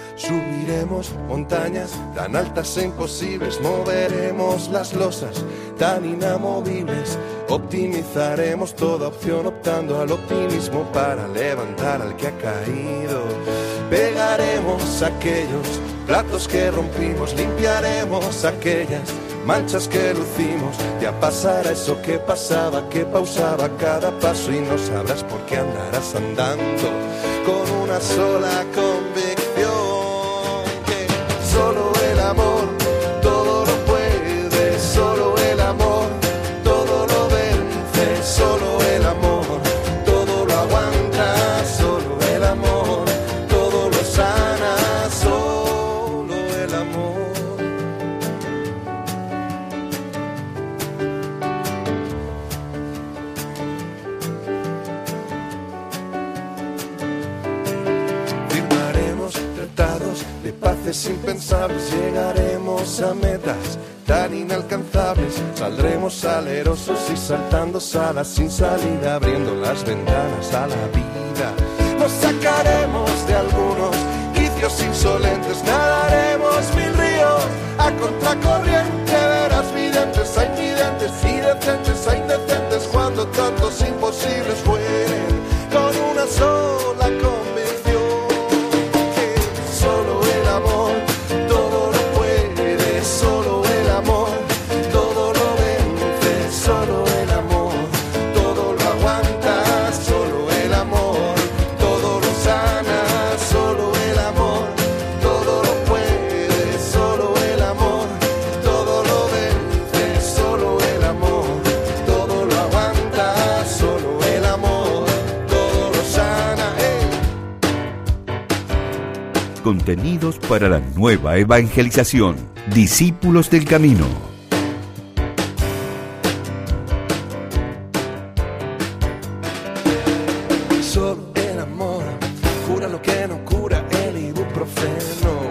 subiremos montañas tan altas e imposibles, moveremos las losas tan inamovibles, optimizaremos toda opción optando al optimismo para levantar al que ha caído, pegaremos aquellos platos que rompimos, limpiaremos aquellas manchas que lucimos. Ya pasará eso que pasaba, que pausaba cada paso, y no sabrás por qué andarás andando con una sola convicción, que solo el amor todo lo puede, solo el amor todo lo vence, solo el amor todo lo aguanta, solo el amor todo lo sana, solo el amor. Firmaremos tratados de paces impensables, llegaremos a metas tan inalcanzables, saldremos alerosos y saltando salas sin salida, abriendo las ventanas a la vida. Nos sacaremos de algunos vicios insolentes, nadaremos mil ríos a contracorriente, verás videntes, hay videntes y decentes, hay indecentes, cuando tantos imposibles fueren con una sola convicción, que solo el amor todo lo puede, solo el amor todo lo vence, solo el amor todo lo aguanta, solo el amor todo lo sana, solo el amor todo lo puede, solo el amor todo lo vence, solo el amor todo lo aguanta, solo el amor todo lo sana. ¡Hey! Contenidos para la nueva evangelización. Discípulos del Camino. Solo el amor cura lo que no cura el ibuprofeno.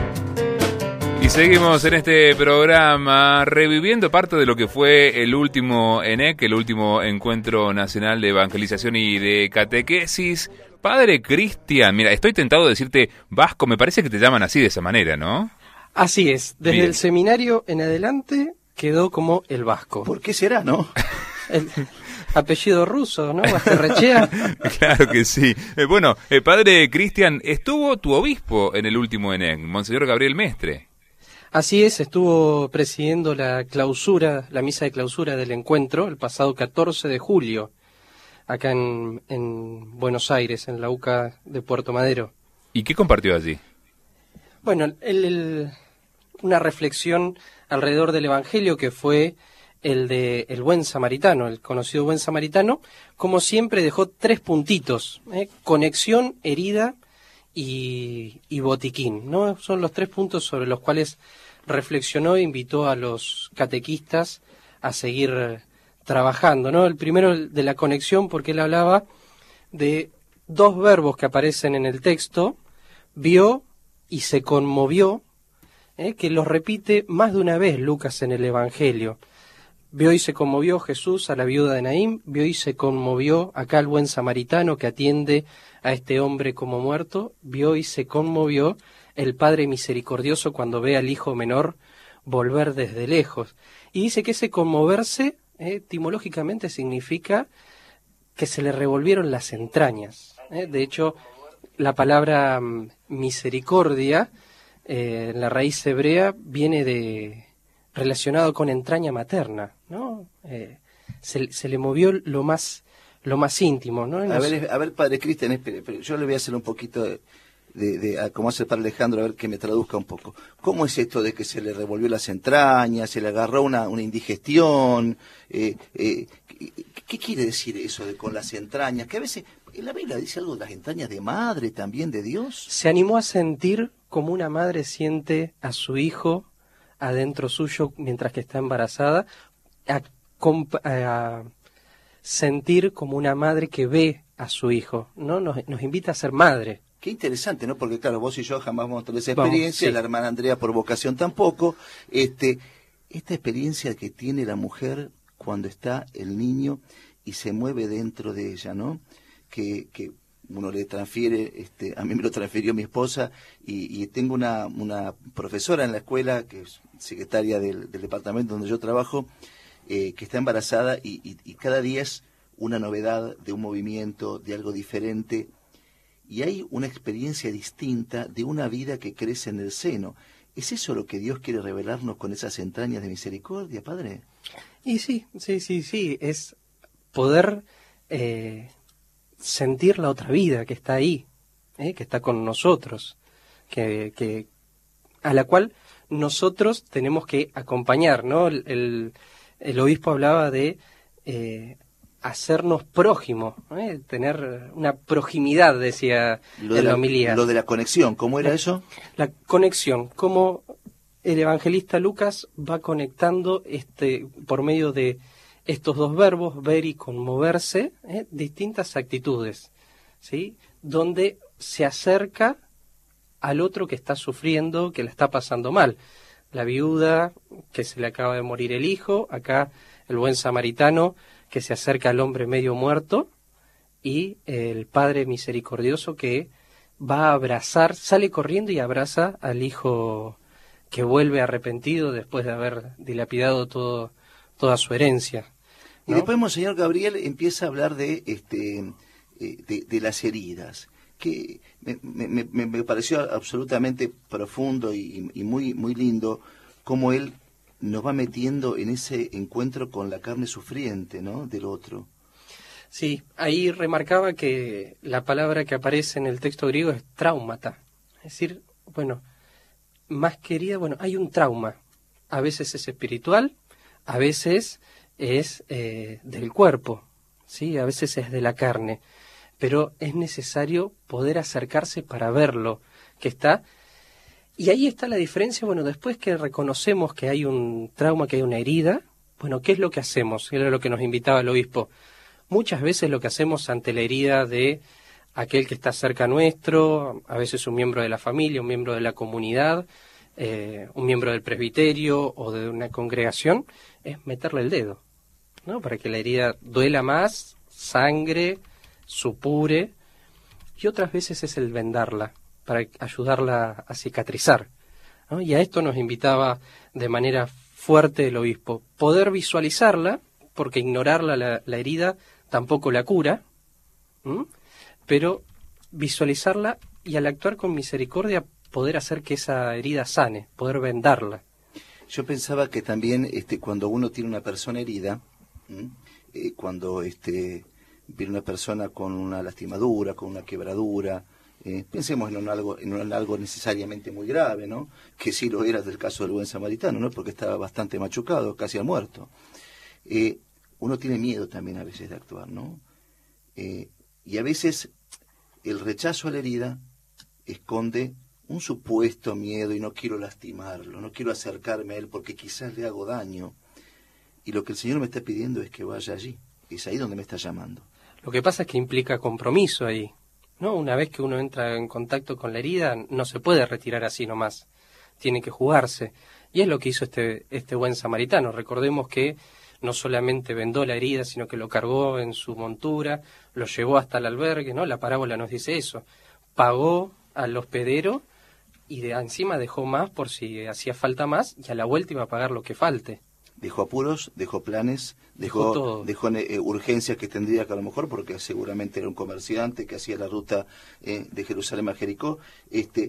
Y seguimos en este programa reviviendo parte de lo que fue el último E N E C, el último Encuentro Nacional de Evangelización y de Catequesis. Padre Cristian, mira, estoy tentado de decirte Vasco, me parece que te llaman así de esa manera, ¿no? Así es, desde Bien. el seminario en adelante quedó como el Vasco. ¿Por qué será, no? El apellido ruso, ¿no? Basterrechea. Claro que sí. Eh, bueno, eh, Padre Cristian, estuvo tu obispo en el último E N E C, Monseñor Gabriel Mestre. Así es, estuvo presidiendo la clausura, la misa de clausura del encuentro el pasado catorce de julio, acá en, en Buenos Aires, en la U C A de Puerto Madero. ¿Y qué compartió allí? Bueno, el, el, una reflexión alrededor del Evangelio que fue el de el buen samaritano, el conocido buen samaritano, como siempre dejó tres puntitos, ¿eh? Conexión, herida y, y botiquín, ¿no? Son los tres puntos sobre los cuales reflexionó e invitó a los catequistas a seguir trabajando, ¿no? El primero, el de la conexión, porque él hablaba de dos verbos que aparecen en el texto, vio y se conmovió, ¿eh? Que los repite más de una vez Lucas en el Evangelio. Vio y se conmovió Jesús a la viuda de Naín, vio y se conmovió acá el buen samaritano que atiende a este hombre como muerto, vio y se conmovió el Padre misericordioso cuando ve al hijo menor volver desde lejos. Y dice que ese conmoverse, eh, etimológicamente significa que se le revolvieron las entrañas. ¿eh? De hecho, la palabra mm, misericordia, eh, en la raíz hebrea, viene de relacionado con entraña materna, ¿no? Eh, se, se le movió lo más lo más íntimo, ¿no? A ver, a ver, Padre Cristian, espere, espere, yo le voy a hacer un poquito de, de, de a, como hace el Padre Alejandro, a ver que me traduzca un poco. ¿Cómo es esto de que se le revolvió las entrañas, se le agarró una, una indigestión? Eh, eh, ¿qué, ¿Qué quiere decir eso de con las entrañas? Que a veces, en la Biblia dice algo de las entrañas de madre también, de Dios. Se animó a sentir como una madre siente a su hijo adentro suyo mientras que está embarazada, a, a sentir como una madre que ve a su hijo, ¿no? Nos, nos invita a ser madre. Qué interesante, ¿no? Porque claro, vos y yo jamás vamos a tener esa Vamos, experiencia, sí. La hermana Andrea por vocación tampoco. Este, esta experiencia que tiene la mujer cuando está el niño y se mueve dentro de ella, ¿no? Que, que uno le transfiere, este, a mí me lo transfirió mi esposa, y, y tengo una, una profesora en la escuela, que es secretaria del, del departamento donde yo trabajo, eh, que está embarazada, y, y, y cada día es una novedad de un movimiento, de algo diferente, y hay una experiencia distinta de una vida que crece en el seno. ¿Es eso lo que Dios quiere revelarnos con esas entrañas de misericordia, Padre? Y sí, sí, sí, sí, es poder eh, sentir la otra vida que está ahí, eh, que está con nosotros, que, que a la cual nosotros tenemos que acompañar, ¿no? El, el, el obispo hablaba de eh, hacernos prójimos, ¿eh? Tener una proximidad, decía Lo en de la la, homilía. lo de la conexión, ¿cómo era eso? La conexión, cómo el evangelista Lucas va conectando este por medio de estos dos verbos, ver y conmoverse, ¿eh? distintas actitudes, ¿sí? Donde se acerca al otro que está sufriendo, que le está pasando mal. La viuda, que se le acaba de morir el hijo, acá el buen samaritano, que se acerca al hombre medio muerto, y el Padre misericordioso que va a abrazar, sale corriendo y abraza al hijo que vuelve arrepentido después de haber dilapidado todo, toda su herencia, ¿no? Y después Monseñor Gabriel empieza a hablar de, este, de, de las heridas, que me, me, me, me pareció absolutamente profundo y, y muy, muy lindo cómo él nos va metiendo en ese encuentro con la carne sufriente, ¿no?, del otro. Sí, ahí remarcaba que la palabra que aparece en el texto griego es traumata. Es decir, bueno, más querida, bueno, hay un trauma. A veces es espiritual, a veces es eh, del cuerpo, ¿sí? A veces es de la carne. Pero es necesario poder acercarse para verlo, que está. Y ahí está la diferencia, bueno, después que reconocemos que hay un trauma, que hay una herida, bueno, ¿qué es lo que hacemos? Era lo que nos invitaba el obispo. Muchas veces lo que hacemos ante la herida de aquel que está cerca nuestro, a veces un miembro de la familia, un miembro de la comunidad, eh, un miembro del presbiterio o de una congregación, es meterle el dedo, ¿no? Para que la herida duela más, sangre, supure, y otras veces es el vendarla, para ayudarla a cicatrizar, ¿no? Y a esto nos invitaba de manera fuerte el obispo, poder visualizarla, porque ignorarla, la, la herida, tampoco la cura, ¿m? Pero visualizarla y al actuar con misericordia poder hacer que esa herida sane, poder vendarla. Yo pensaba que también este, cuando uno tiene una persona herida, eh, cuando este, viene una persona con una lastimadura, con una quebradura, eh, pensemos en un algo, en un algo necesariamente muy grave, ¿no?, que sí lo era del caso del buen samaritano, ¿no?, porque estaba bastante machucado, casi al muerto. Eh, uno tiene miedo también a veces de actuar, ¿no? Eh, y a veces el rechazo a la herida esconde un supuesto miedo y no quiero lastimarlo, no quiero acercarme a él porque quizás le hago daño. Y lo que el Señor me está pidiendo es que vaya allí, es ahí donde me está llamando. Lo que pasa es que implica compromiso ahí, ¿no? Una vez que uno entra en contacto con la herida, no se puede retirar así nomás, tiene que jugarse. Y es lo que hizo este, este buen samaritano. Recordemos que no solamente vendó la herida, sino que lo cargó en su montura, lo llevó hasta el albergue, ¿no? La parábola nos dice eso. Pagó al hospedero y de encima dejó más por si hacía falta más, y a la vuelta iba a pagar lo que falte. Dejó apuros, dejó planes, Dejó dejó, todo. dejó eh, urgencias que tendría que a lo mejor, porque seguramente era un comerciante que hacía la ruta eh, de Jerusalén a Jericó, este,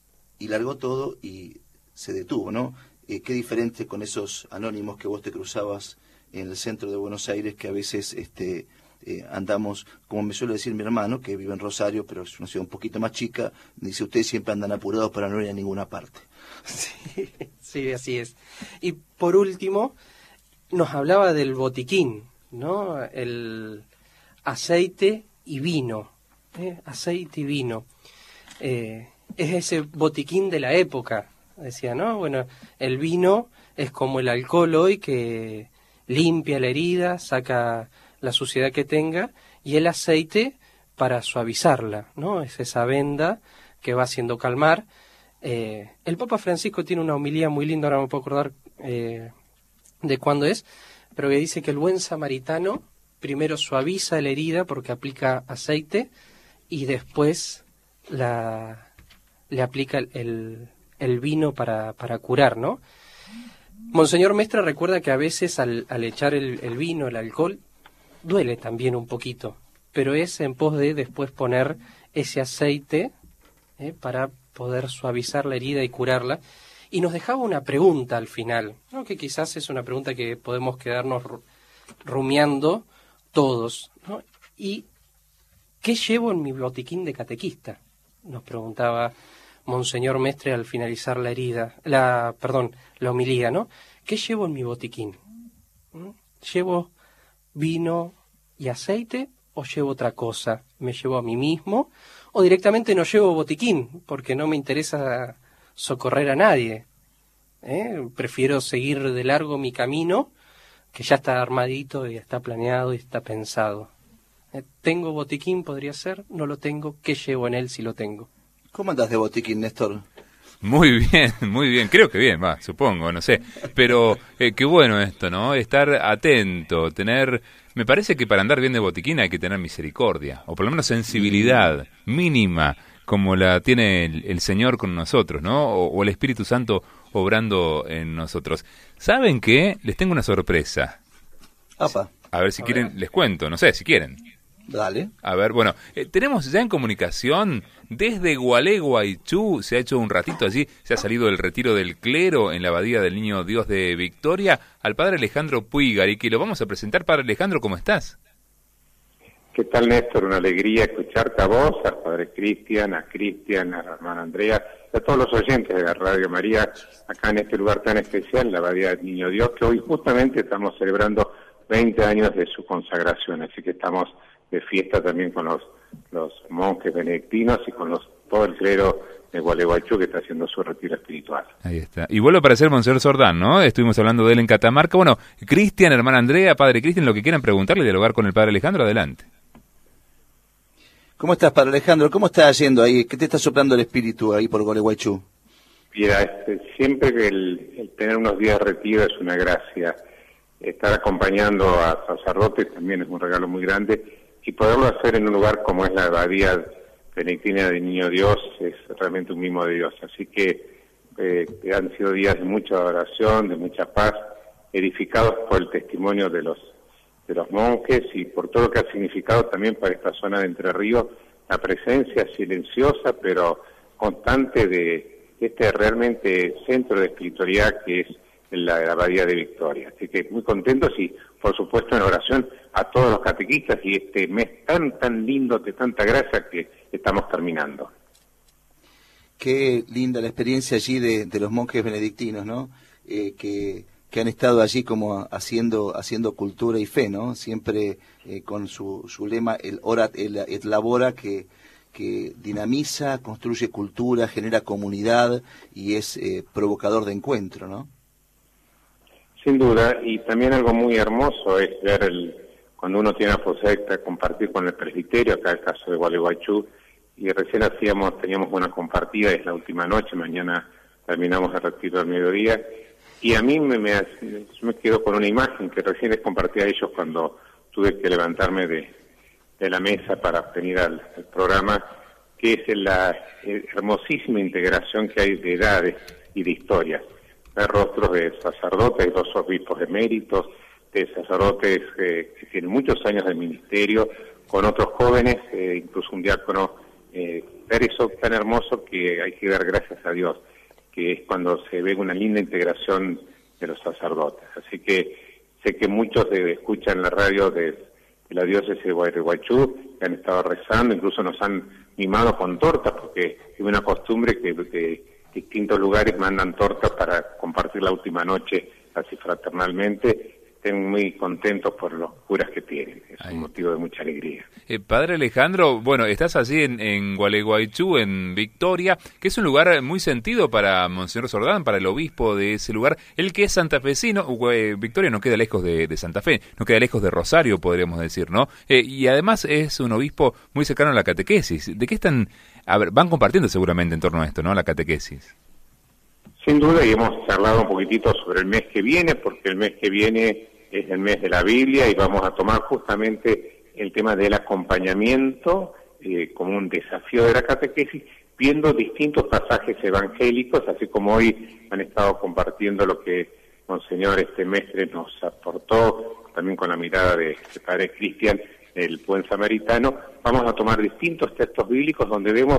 y largó todo y se detuvo, ¿no? Eh, qué diferente con esos anónimos que vos te cruzabas en el centro de Buenos Aires, que a veces este, eh, andamos, como me suele decir mi hermano, que vive en Rosario, pero es una ciudad un poquito más chica, dice, ustedes siempre andan apurados para no ir a ninguna parte. Sí, sí, así es. Y por último, nos hablaba del botiquín, ¿no? El aceite y vino, ¿eh? Aceite y vino. Eh, es ese botiquín de la época, decía, ¿no? Bueno, el vino es como el alcohol hoy que limpia la herida, saca la suciedad que tenga, y el aceite para suavizarla, ¿no? Es esa venda que va haciendo calmar. Eh, el Papa Francisco tiene una homilía muy linda, ahora me puedo acordar eh, de cuándo es, pero que dice que el buen samaritano primero suaviza la herida porque aplica aceite y después la, le aplica el, el, el vino para, para curar, ¿no? Monseñor Mestre recuerda que a veces al, al echar el, el vino, el alcohol, duele también un poquito, pero es en pos de después poner ese aceite eh, para poder suavizar la herida y curarla. y nos dejaba una pregunta al final, ¿no? Que quizás es una pregunta que podemos quedarnos rumiando todos, ¿no? ¿Y qué llevo en mi botiquín de catequista?, nos preguntaba Monseñor Mestre al finalizar la herida, la, perdón, la homilía, ¿no? ¿Qué llevo en mi botiquín? ¿Mm? ¿Llevo vino y aceite o llevo otra cosa? ¿Me llevo a mí mismo o directamente no llevo botiquín porque no me interesa socorrer a nadie? ¿Eh? Prefiero seguir de largo mi camino, que ya está armadito y está planeado y está pensado. ¿Eh? ¿Tengo botiquín? Podría ser. ¿No lo tengo? ¿Qué llevo en él si lo tengo? ¿Cómo andás de botiquín, Néstor? Muy bien, muy bien, creo que bien, va, supongo, no sé, pero eh, qué bueno esto, ¿no? Estar atento, tener, me parece que para andar bien de botiquín hay que tener misericordia, o por lo menos sensibilidad mínima, como la tiene el, el Señor con nosotros, ¿no? O, o el Espíritu Santo obrando en nosotros. ¿Saben qué? Les tengo una sorpresa. Apa. A ver si A quieren, ver. les cuento, no sé, si quieren. Dale. A ver, bueno, eh, tenemos ya en comunicación desde Gualeguaychú, se ha hecho un ratito allí, se ha salido el retiro del clero en la Abadía del Niño Dios de Victoria, al padre Alejandro Puigari, que lo vamos a presentar. Padre Alejandro, ¿cómo estás? ¿Qué tal, Néstor? Una alegría escucharte a vos, al padre Cristian, a Cristian, a la hermana Andrea, a todos los oyentes de la Radio María, acá en este lugar tan especial, la Abadía del Niño Dios, que hoy justamente estamos celebrando veinte años de su consagración, así que estamos de fiesta también con los los monjes benedictinos y con los todo el clero de Gualeguaychú que está haciendo su retiro espiritual. Ahí está. Y vuelve a aparecer Monseñor Sordán, ¿no? Estuvimos hablando de él en Catamarca. Bueno, Cristian, hermana Andrea, padre Cristian, lo que quieran preguntarle y dialogar con el padre Alejandro, adelante. ¿Cómo estás, padre Alejandro? ¿Cómo estás yendo ahí? ¿Qué te está soplando el espíritu ahí por Gualeguaychú? Mira, este, siempre que el, el tener unos días de retiro es una gracia. Estar acompañando a sacerdotes también es un regalo muy grande. Y poderlo hacer en un lugar como es la Abadía Benedictina del Niño Dios es realmente un mimo de Dios. Así que eh, han sido días de mucha oración, de mucha paz, edificados por el testimonio de los de los monjes y por todo lo que ha significado también para esta zona de Entre Ríos la presencia silenciosa pero constante de este realmente centro de espiritualidad que es la, la Abadía de Victoria. Así que muy contentos y por supuesto en oración a todos los catequistas y este mes tan tan lindo de tanta gracia que estamos terminando. Qué linda la experiencia allí de, de los monjes benedictinos, ¿no? Eh, que, que han estado allí como haciendo haciendo cultura y fe, ¿no? Siempre eh, con su, su lema, el orat el, et labora, que, que dinamiza, construye cultura, genera comunidad y es eh, provocador de encuentro, ¿no? Sin duda, y también algo muy hermoso es ver el cuando uno tiene la posibilidad de compartir con el presbiterio, acá el caso de Gualeguaychú, y recién hacíamos, teníamos una compartida, es la última noche, mañana terminamos el retiro al mediodía, y a mí me, me, me quedo con una imagen que recién les compartí a ellos cuando tuve que levantarme de, de la mesa para venir al, al programa, que es la hermosísima integración que hay de edades y de historias. Hay rostros de sacerdotes, dos obispos eméritos, de sacerdotes eh, que tienen muchos años de ministerio, con otros jóvenes, eh, incluso un diácono, eh, ver eso tan hermoso que hay que dar gracias a Dios, que es cuando se ve una linda integración de los sacerdotes. Así que sé que muchos de, escuchan la radio de, de la diócesis de Gualeguaychú, que han estado rezando, incluso nos han mimado con tortas, porque es una costumbre que, que distintos lugares mandan tortas para compartir la última noche así fraternalmente. Estén muy contentos por los curas que tienen, es Ay. un motivo de mucha alegría. Eh, Padre Alejandro, bueno, estás allí en, en Gualeguaychú, en Victoria, que es un lugar muy sentido para Monseñor Sordán, para el obispo de ese lugar, el que es santafesino. eh, Victoria no queda lejos de, de Santa Fe, no queda lejos de Rosario, podríamos decir, ¿no? Eh, y además es un obispo muy cercano a la catequesis. ¿De qué están? A ver, van compartiendo seguramente en torno a esto, ¿no? La catequesis. Sin duda, y hemos charlado un poquitito sobre el mes que viene, porque el mes que viene es el mes de la Biblia y vamos a tomar justamente el tema del acompañamiento eh, como un desafío de la catequesis, viendo distintos pasajes evangélicos, así como hoy han estado compartiendo lo que Monseñor este Mestre nos aportó, también con la mirada de, de Padre Cristian, el buen samaritano. Vamos a tomar distintos textos bíblicos donde vemos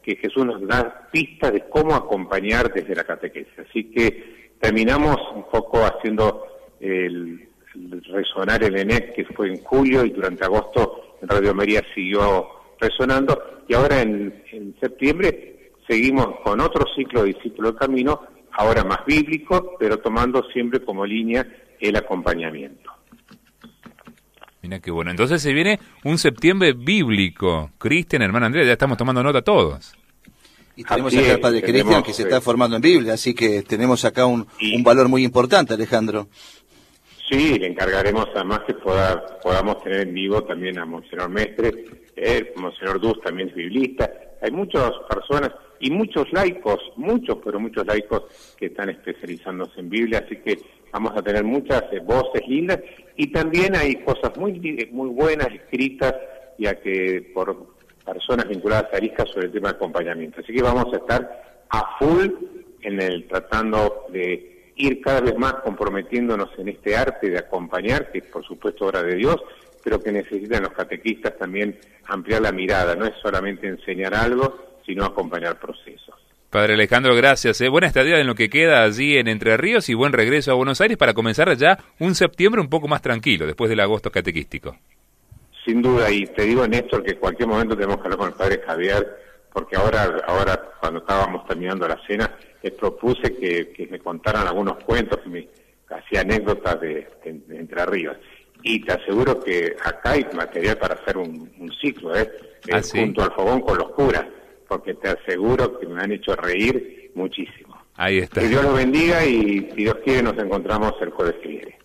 que Jesús nos da pistas de cómo acompañar desde la catequesis. Así que terminamos un poco haciendo el, el resonar el E N E C, que fue en julio, y durante agosto en Radio María siguió resonando, y ahora en, en septiembre seguimos con otro ciclo de Discípulos del Camino, ahora más bíblico, pero tomando siempre como línea el acompañamiento. Mira qué bueno. Entonces se viene un septiembre bíblico. Cristian, hermana Andrea, ya estamos tomando nota todos. Y tenemos Así acá es, al Padre tenemos, Cristian, que se eh, está formando en Biblia, así que tenemos acá un, y, un valor muy importante, Alejandro. Sí, le encargaremos además que poda, podamos tener en vivo también a Monseñor Mestre, eh, Monseñor Dus también es biblista. Hay muchas personas y muchos laicos, muchos, pero muchos laicos que están especializándose en Biblia, así que vamos a tener muchas eh, voces lindas, y también hay cosas muy muy buenas escritas, ya que por personas vinculadas a Arisca sobre el tema de acompañamiento. Así que vamos a estar a full en el tratando de ir cada vez más comprometiéndonos en este arte de acompañar, que es por supuesto obra de Dios, pero que necesitan los catequistas también ampliar la mirada, no es solamente enseñar algo, sino acompañar procesos. Padre Alejandro, gracias. ¿eh? Buena estadía en lo que queda allí en Entre Ríos y buen regreso a Buenos Aires para comenzar ya un septiembre un poco más tranquilo, después del agosto catequístico. Sin duda, y te digo, Néstor, que en cualquier momento tenemos que hablar con el Padre Javier, porque ahora, ahora cuando estábamos terminando la cena, les propuse que, que me contaran algunos cuentos, que me hacía anécdotas de, de, de Entre Ríos. Y te aseguro que acá hay material para hacer un, un ciclo, ¿eh? ¿Ah, eh sí? Junto al fogón con los curas, porque te aseguro que me han hecho reír muchísimo. Ahí está. Que Dios los bendiga, y si Dios quiere nos encontramos el jueves que viene.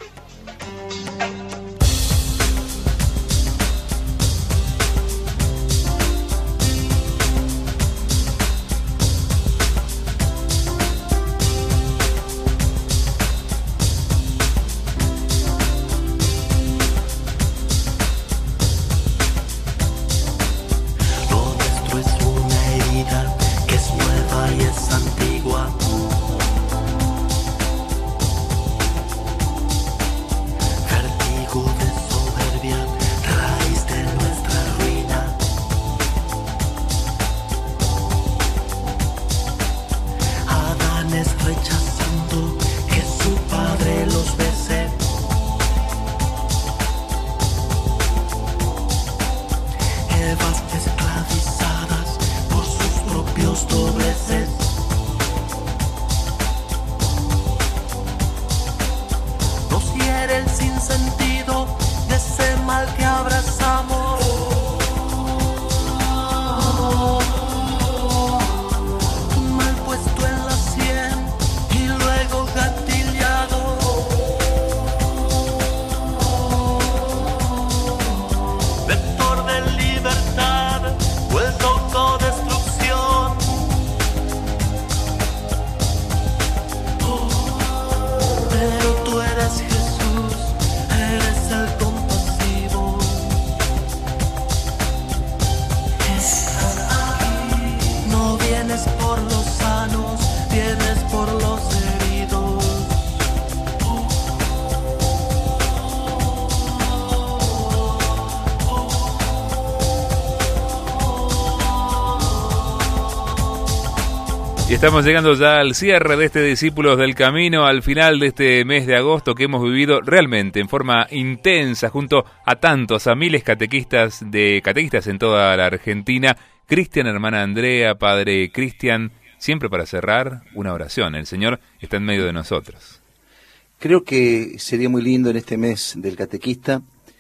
Estamos llegando ya al cierre de este Discípulos del Camino, al final de este mes de agosto que hemos vivido realmente en forma intensa junto a tantos, a miles catequistas de catequistas en toda la Argentina. Cristian, hermana Andrea, Padre Cristian, siempre para cerrar una oración. El Señor está en medio de nosotros. Creo que sería muy lindo en este mes del catequista,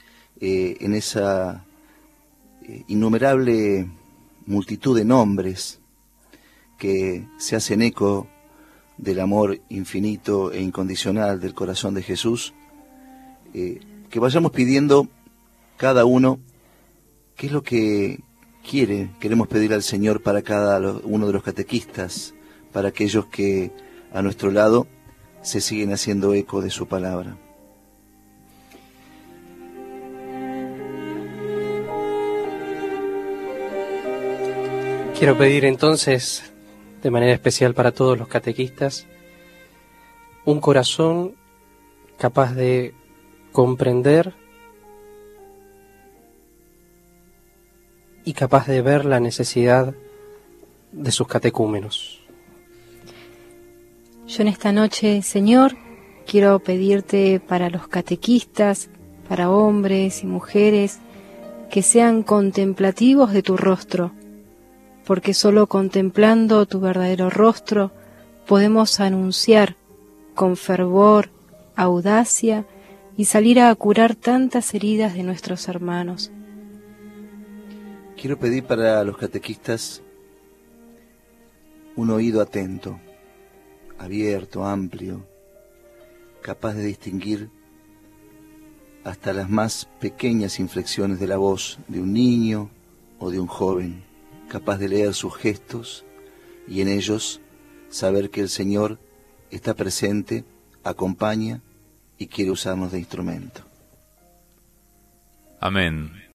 eh, en esa eh, innumerable multitud de nombres que se hacen eco del amor infinito e incondicional del corazón de Jesús, eh, que vayamos pidiendo cada uno qué es lo que quiere, queremos pedir al Señor para cada uno de los catequistas, para aquellos que a nuestro lado se siguen haciendo eco de su palabra. Quiero pedir entonces, de manera especial para todos los catequistas, un corazón capaz de comprender y capaz de ver la necesidad de sus catecúmenos. Yo en esta noche, Señor, quiero pedirte para los catequistas, para hombres y mujeres, que sean contemplativos de tu rostro, porque solo contemplando tu verdadero rostro podemos anunciar con fervor, audacia y salir a curar tantas heridas de nuestros hermanos. Quiero pedir para los catequistas un oído atento, abierto, amplio, capaz de distinguir hasta las más pequeñas inflexiones de la voz de un niño o de un joven, capaz de leer sus gestos y en ellos saber que el Señor está presente, acompaña y quiere usarnos de instrumento. Amén.